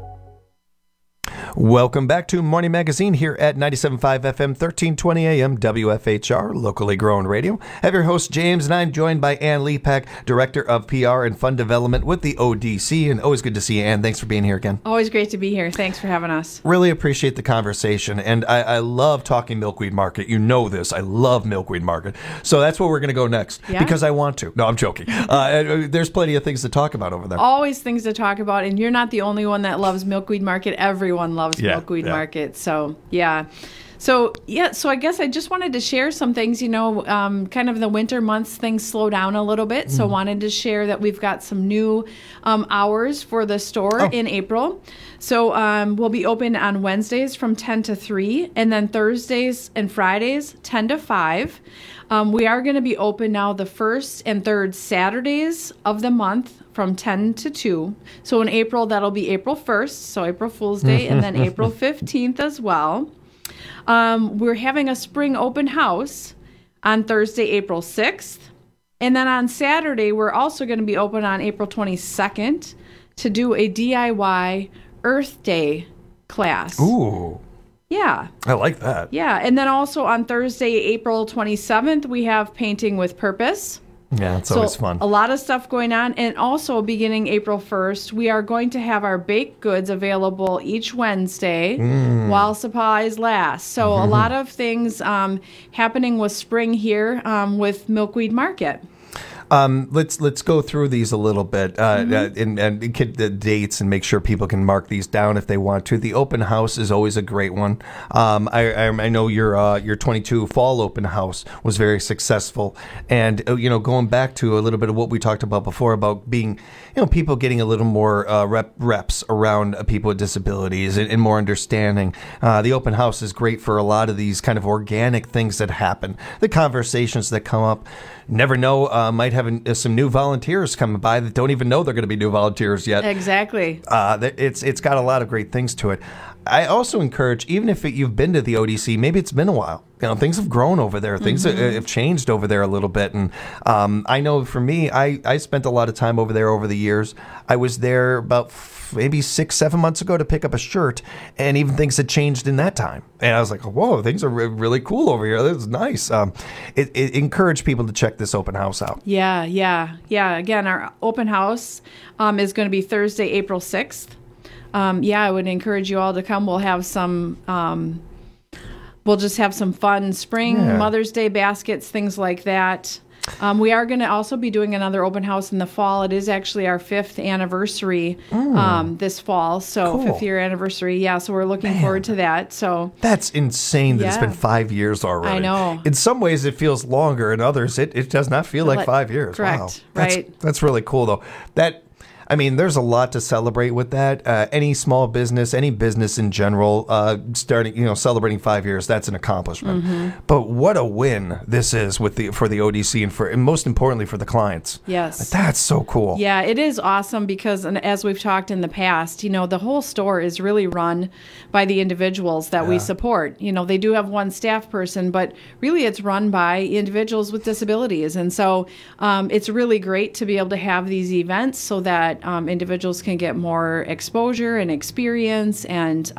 Welcome back to Morning Magazine here at 97.5 FM, 1320 AM, WFHR, locally grown radio. I have your host, James, and I'm joined by Ann Lepak, Director of PR and Fund Development with the ODC. And always good to see you, Ann. Thanks for being here again. Always great to be here. Thanks for having us. Really appreciate the conversation. And I love talking Milkweed Market. You know this. I love Milkweed Market. So that's where we're going to go next because I want to. No, I'm joking. There's plenty of things to talk about over there. Always things to talk about. And you're not the only one that loves Milkweed Market. Everyone loves Milkweed Market. So I guess I just wanted to share some things, kind of the winter months, things slow down a little bit. So wanted to share that we've got some new hours for the store in April. So we'll be open on Wednesdays from 10 to 3 and then Thursdays and Fridays 10 to 5. We are going to be open now the first and third Saturdays of the month from 10 to 2. So in April, that'll be April 1st, so April Fool's Day, and then April 15th as well. We're having a spring open house on Thursday, April 6th. And then on Saturday, we're also going to be open on April 22nd to do a DIY Earth Day class. Ooh. Yeah. I like that. Yeah. And then also on Thursday, April 27th, we have Painting with Purpose. Yeah, it's always fun. A lot of stuff going on. And also beginning April 1st, we are going to have our baked goods available each Wednesday while supplies last. So a lot of things happening with spring here with Milkweed Market. Let's go through these a little bit and get the dates and make sure people can mark these down if they want to. The open house is always a great one. I know your 22 fall open house was very successful, and going back to a little bit of what we talked about before about being, people getting a little more reps around people with disabilities and more understanding. The open house is great for a lot of these kind of organic things that happen, the conversations that come up. Never know, might have some new volunteers coming by that don't even know they're going to be new volunteers yet. Exactly. It's got a lot of great things to it. I also encourage, even if you've been to the ODC, maybe it's been a while. Things have grown over there. Things have changed over there a little bit. And I know for me, I spent a lot of time over there over the years. I was there about maybe 6-7 months ago to pick up a shirt, and even things had changed in that time. And I was like, whoa, things are really cool over here. This is nice. It encouraged people to check this open house out. Yeah. Again, our open house is going to be Thursday, April 6th. I would encourage you all to come. We'll have some, we'll just have some fun spring Mother's Day baskets, things like that. We are going to also be doing another open house in the fall. It is actually our 5th anniversary this fall. So cool. 5th year anniversary. Yeah. So we're looking forward to that. So that's insane that it's been 5 years already. I know. In some ways it feels longer. In others, it does not feel like 5 years. Correct. Wow. Right. That's really cool though. There's a lot to celebrate with that. Any small business, any business in general, celebrating 5 years, that's an accomplishment. But what a win this is for the ODC and most importantly for the clients. Yes. That's so cool. Yeah, it is awesome because, as we've talked in the past, the whole store is really run by the individuals that we support. They do have one staff person, but really it's run by individuals with disabilities. And so it's really great to be able to have these events so that individuals can get more exposure and experience and,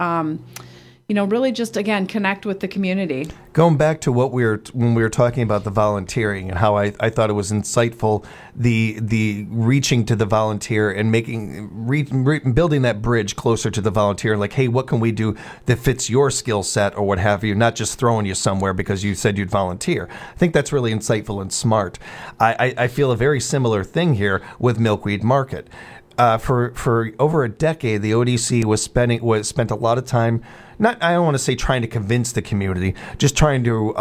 really just, again, connect with the community. Going back to when we were talking about the volunteering and how I thought it was insightful, the reaching to the volunteer and building that bridge closer to the volunteer, like, hey, what can we do that fits your skill set or what have you, not just throwing you somewhere because you said you'd volunteer. I think that's really insightful and smart. I feel a very similar thing here with Milkweed Market. For over a decade, the ODC spent a lot of time. I don't want to say trying to convince the community, just trying to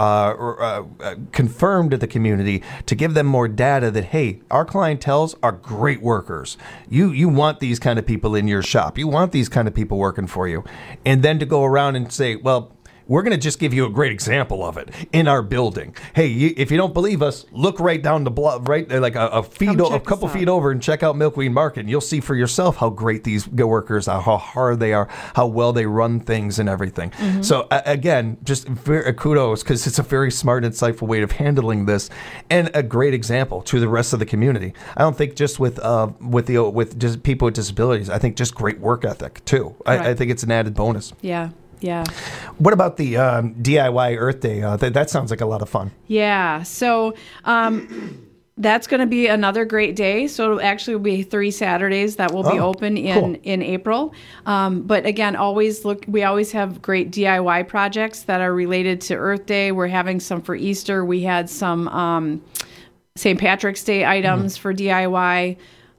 confirm to the community to give them more data that, hey, our clientels are great workers. You want these kind of people in your shop. You want these kind of people working for you. And then to go around and say, well, we're going to just give you a great example of it in our building. Hey, if you don't believe us, look right down the block, right like a couple feet over, and check out Milkweed Market. And you'll see for yourself how great these workers are, how hard they are, how well they run things and everything. So again, just kudos, because it's a very smart, insightful way of handling this, and a great example to the rest of the community. I don't think just with just people with disabilities. I think just great work ethic too. Right. I think it's an added bonus. Yeah. What about the DIY Earth Day? That sounds like a lot of fun. Yeah. So that's going to be another great day. So it'll actually be 3 Saturdays that will be open in April. But again, we always have great DIY projects that are related to Earth Day. We're having some for Easter. We had some St. Patrick's Day items for DIY.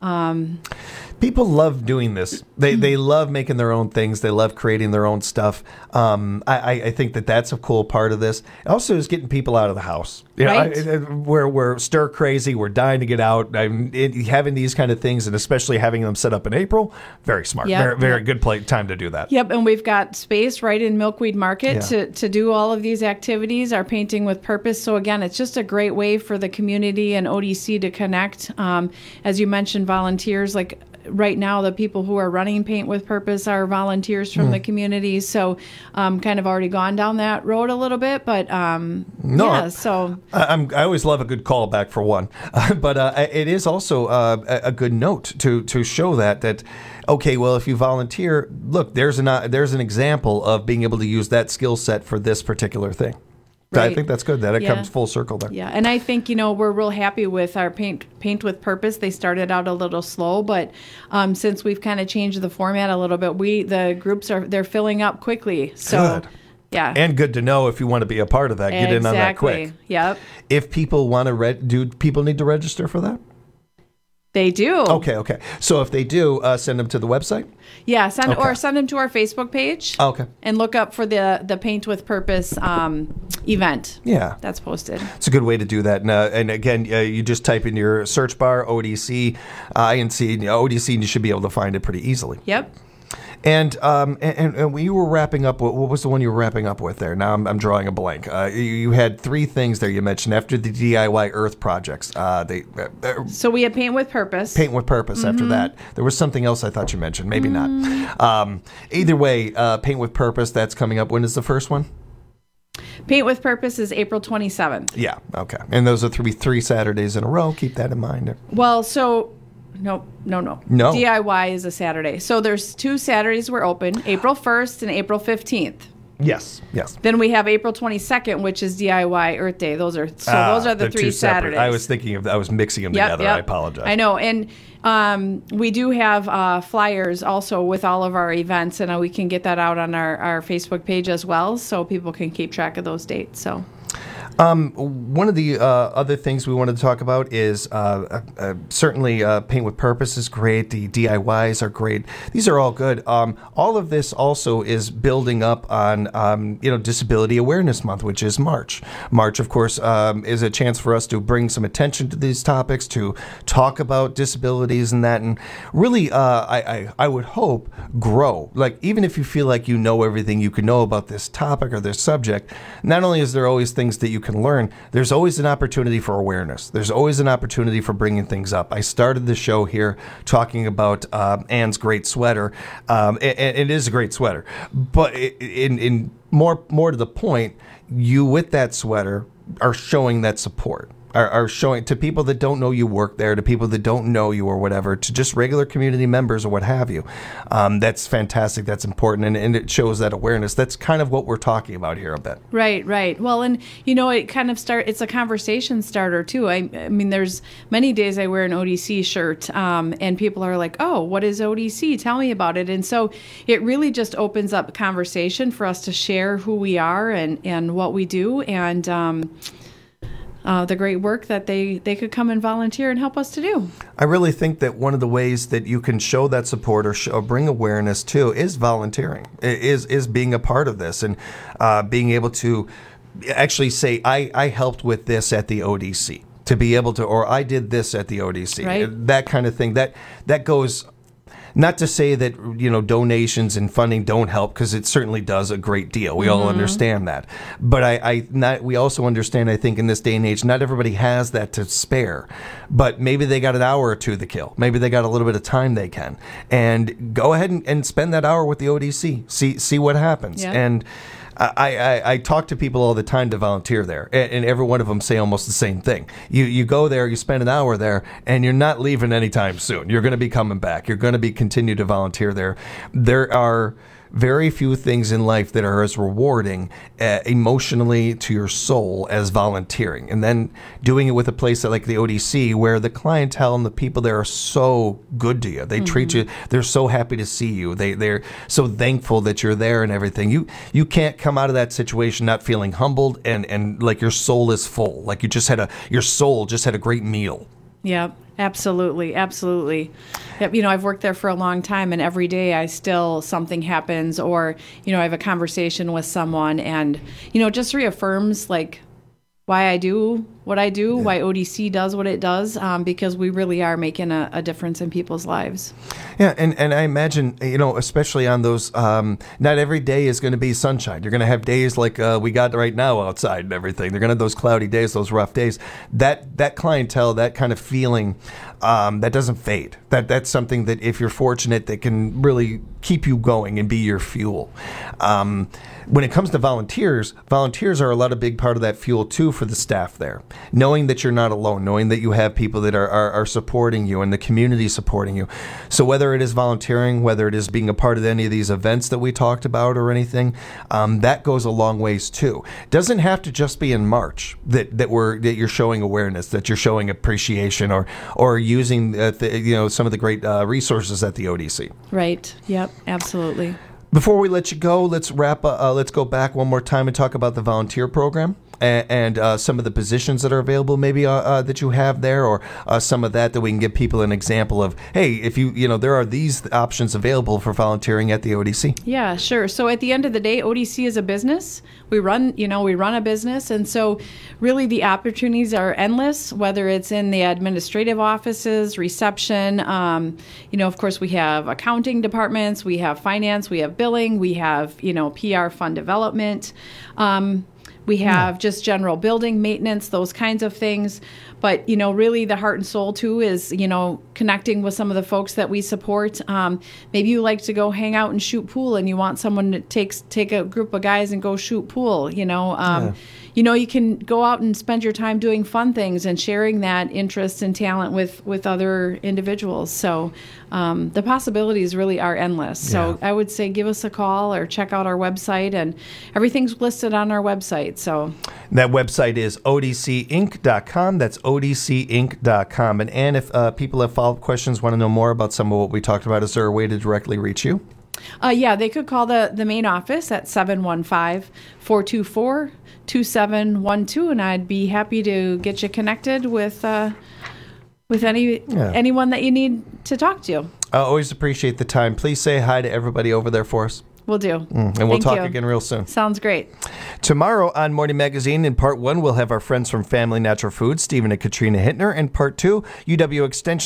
People love doing this. They love making their own things. They love creating their own stuff. I think that's a cool part of this. Also, is getting people out of the house. Right. We're stir crazy. We're dying to get out. Having these kind of things, and especially having them set up in April, very smart. Yep. Very good time to do that. Yep, and we've got space right in Milkweed Market to do all of these activities. Our Painting with Purpose. So again, it's just a great way for the community and ODC to connect. As you mentioned, volunteers like. Right now, the people who are running Paint with Purpose are volunteers from the community. So kind of already gone down that road a little bit. But so. I always love a good callback for one. But it is also a good note to show that, okay, well, if you volunteer, look, there's an example of being able to use that skill set for this particular thing. Right. I think that's good that it comes full circle there. Yeah, and I think, we're real happy with our Paint with Purpose. They started out a little slow, but since we've kind of changed the format a little bit, the groups they're filling up quickly. So good. Yeah. And good to know if you want to be a part of that. Get in on that quick. Yep. If people want to do people need to register for that? They do. Okay. So if they do, send them to the website? Yeah, send them to our Facebook page. Okay. And look up for the Paint with Purpose event. Yeah. That's posted. It's a good way to do that. And again, you just type in your search bar, ODC, INC, ODC, and you should be able to find it pretty easily. Yep. And when you were wrapping up, what was the one you were wrapping up with there? Now I'm drawing a blank. You had three things there you mentioned after the DIY Earth projects. So we had Paint with Purpose. Paint with Purpose. After that, there was something else I thought you mentioned. Maybe not. Either way, Paint with Purpose, that's coming up. When is the first one? Paint with Purpose is April 27th. Yeah, okay. And those are three Saturdays in a row. Keep that in mind. Well, so... No. DIY is a Saturday. So there's 2 Saturdays we're open, April 1st and April 15th. Yes. Then we have April 22nd, which is DIY Earth Day. Those are the 3 Saturdays. I was mixing them together. I apologize. I know. And we do have flyers also with all of our events, and we can get that out on our Facebook page as well, so people can keep track of those dates. So. One of the other things we wanted to talk about is certainly Paint with Purpose is great. The DIYs are great. These are all good. All of this also is building up on Disability Awareness Month, which is March. March, of course, is a chance for us to bring some attention to these topics, to talk about disabilities and that, and really, I would hope, grow. Like, even if you feel like you know everything you can know about this topic or this subject, not only is there always things that you can learn, there's always an opportunity for awareness. There's always an opportunity for bringing things up. I started the show here talking about Ann's great sweater. And it is a great sweater. But in more to the point, you with that sweater are showing that support. Are showing to people that don't know you work there, to people that don't know you or whatever, to just regular community members or what have you. That's fantastic. That's important. And it shows that awareness. That's kind of what we're talking about here a bit. Right. Well, and, it kind of it's a conversation starter, too. I mean, there's many days I wear an ODC shirt and people are like, oh, what is ODC? Tell me about it. And so it really just opens up conversation for us to share who we are and what we do. And, the great work that they could come and volunteer and help us to do. I really think that one of the ways that you can show that support or bring awareness to is volunteering, is being a part of this and being able to actually say, I helped with this at the ODC, to be able to, or I did this at the ODC, right. That kind of thing. That goes... Not to say that, donations and funding don't help, because it certainly does a great deal. We all understand that. But we also understand, I think, in this day and age, not everybody has that to spare. But maybe they got an hour or two to kill. Maybe they got a little bit of time they can. And go ahead and spend that hour with the ODC. See what happens. Yep. And I talk to people all the time to volunteer there, and every one of them say almost the same thing. You go there, you spend an hour there, and you're not leaving anytime soon. You're going to be coming back. You're going to continue to volunteer there. There are very few things in life that are as rewarding emotionally to your soul as volunteering. And then doing it with a place like the ODC, where the clientele and the people there are so good to you. They treat you, they're so happy to see you. They're so thankful that you're there and everything. You can't come out of that situation not feeling humbled and like your soul is full. Like your soul just had a great meal. Yep, absolutely. Yep, I've worked there for a long time, and every day something happens, or, I have a conversation with someone, and, just reaffirms, why I do what I do, why ODC does what it does, because we really are making a difference in people's lives. Yeah, and I imagine, especially on those, not every day is going to be sunshine. You're going to have days like we got right now outside and everything. They're going to have those cloudy days, those rough days. That clientele, that kind of feeling, that doesn't fade. That's something that, if you're fortunate, that can really keep you going and be your fuel. When it comes to volunteers are a big part of that fuel too for the staff there. Knowing that you're not alone, knowing that you have people that are supporting you and the community supporting you. So whether it is volunteering, whether it is being a part of any of these events that we talked about or anything, that goes a long ways too. It doesn't have to just be in March that you're showing awareness, that you're showing appreciation, or using some of the great resources at the ODC. Right. Yep. Absolutely. Before we let you go, let's wrap. Let's go back one more time and talk about the volunteer program and some of the positions that are available, maybe that you have there, or some of that we can give people an example of. Hey, if there are these options available for volunteering at the ODC. Yeah, sure. So at the end of the day, ODC is a business. We run a business, and so really the opportunities are endless. Whether it's in the administrative offices, reception, of course we have accounting departments, we have finance, we have billing, we have PR, fund development. We have just general building maintenance, those kinds of things. But, really the heart and soul, too, is, connecting with some of the folks that we support. Maybe you like to go hang out and shoot pool and you want someone to take a group of guys and go shoot pool, you can go out and spend your time doing fun things and sharing that interest and talent with other individuals. So the possibilities really are endless. So I would say give us a call or check out our website, and everything's listed on our website. So that website is odcinc.com. That's odcinc.com. And Ann, if people have follow-up questions, want to know more about some of what we talked about, is there a way to directly reach you? They could call the main office at 715-424-2712, and I'd be happy to get you connected with anyone that you need to talk to. I always appreciate the time. Please say hi to everybody over there for us. Will do. And we'll talk again real soon. Sounds great. Tomorrow on Morning Magazine, in Part 1, we'll have our friends from Family Natural Foods, Stephen and Katrina Hittner. In Part 2, UW Extension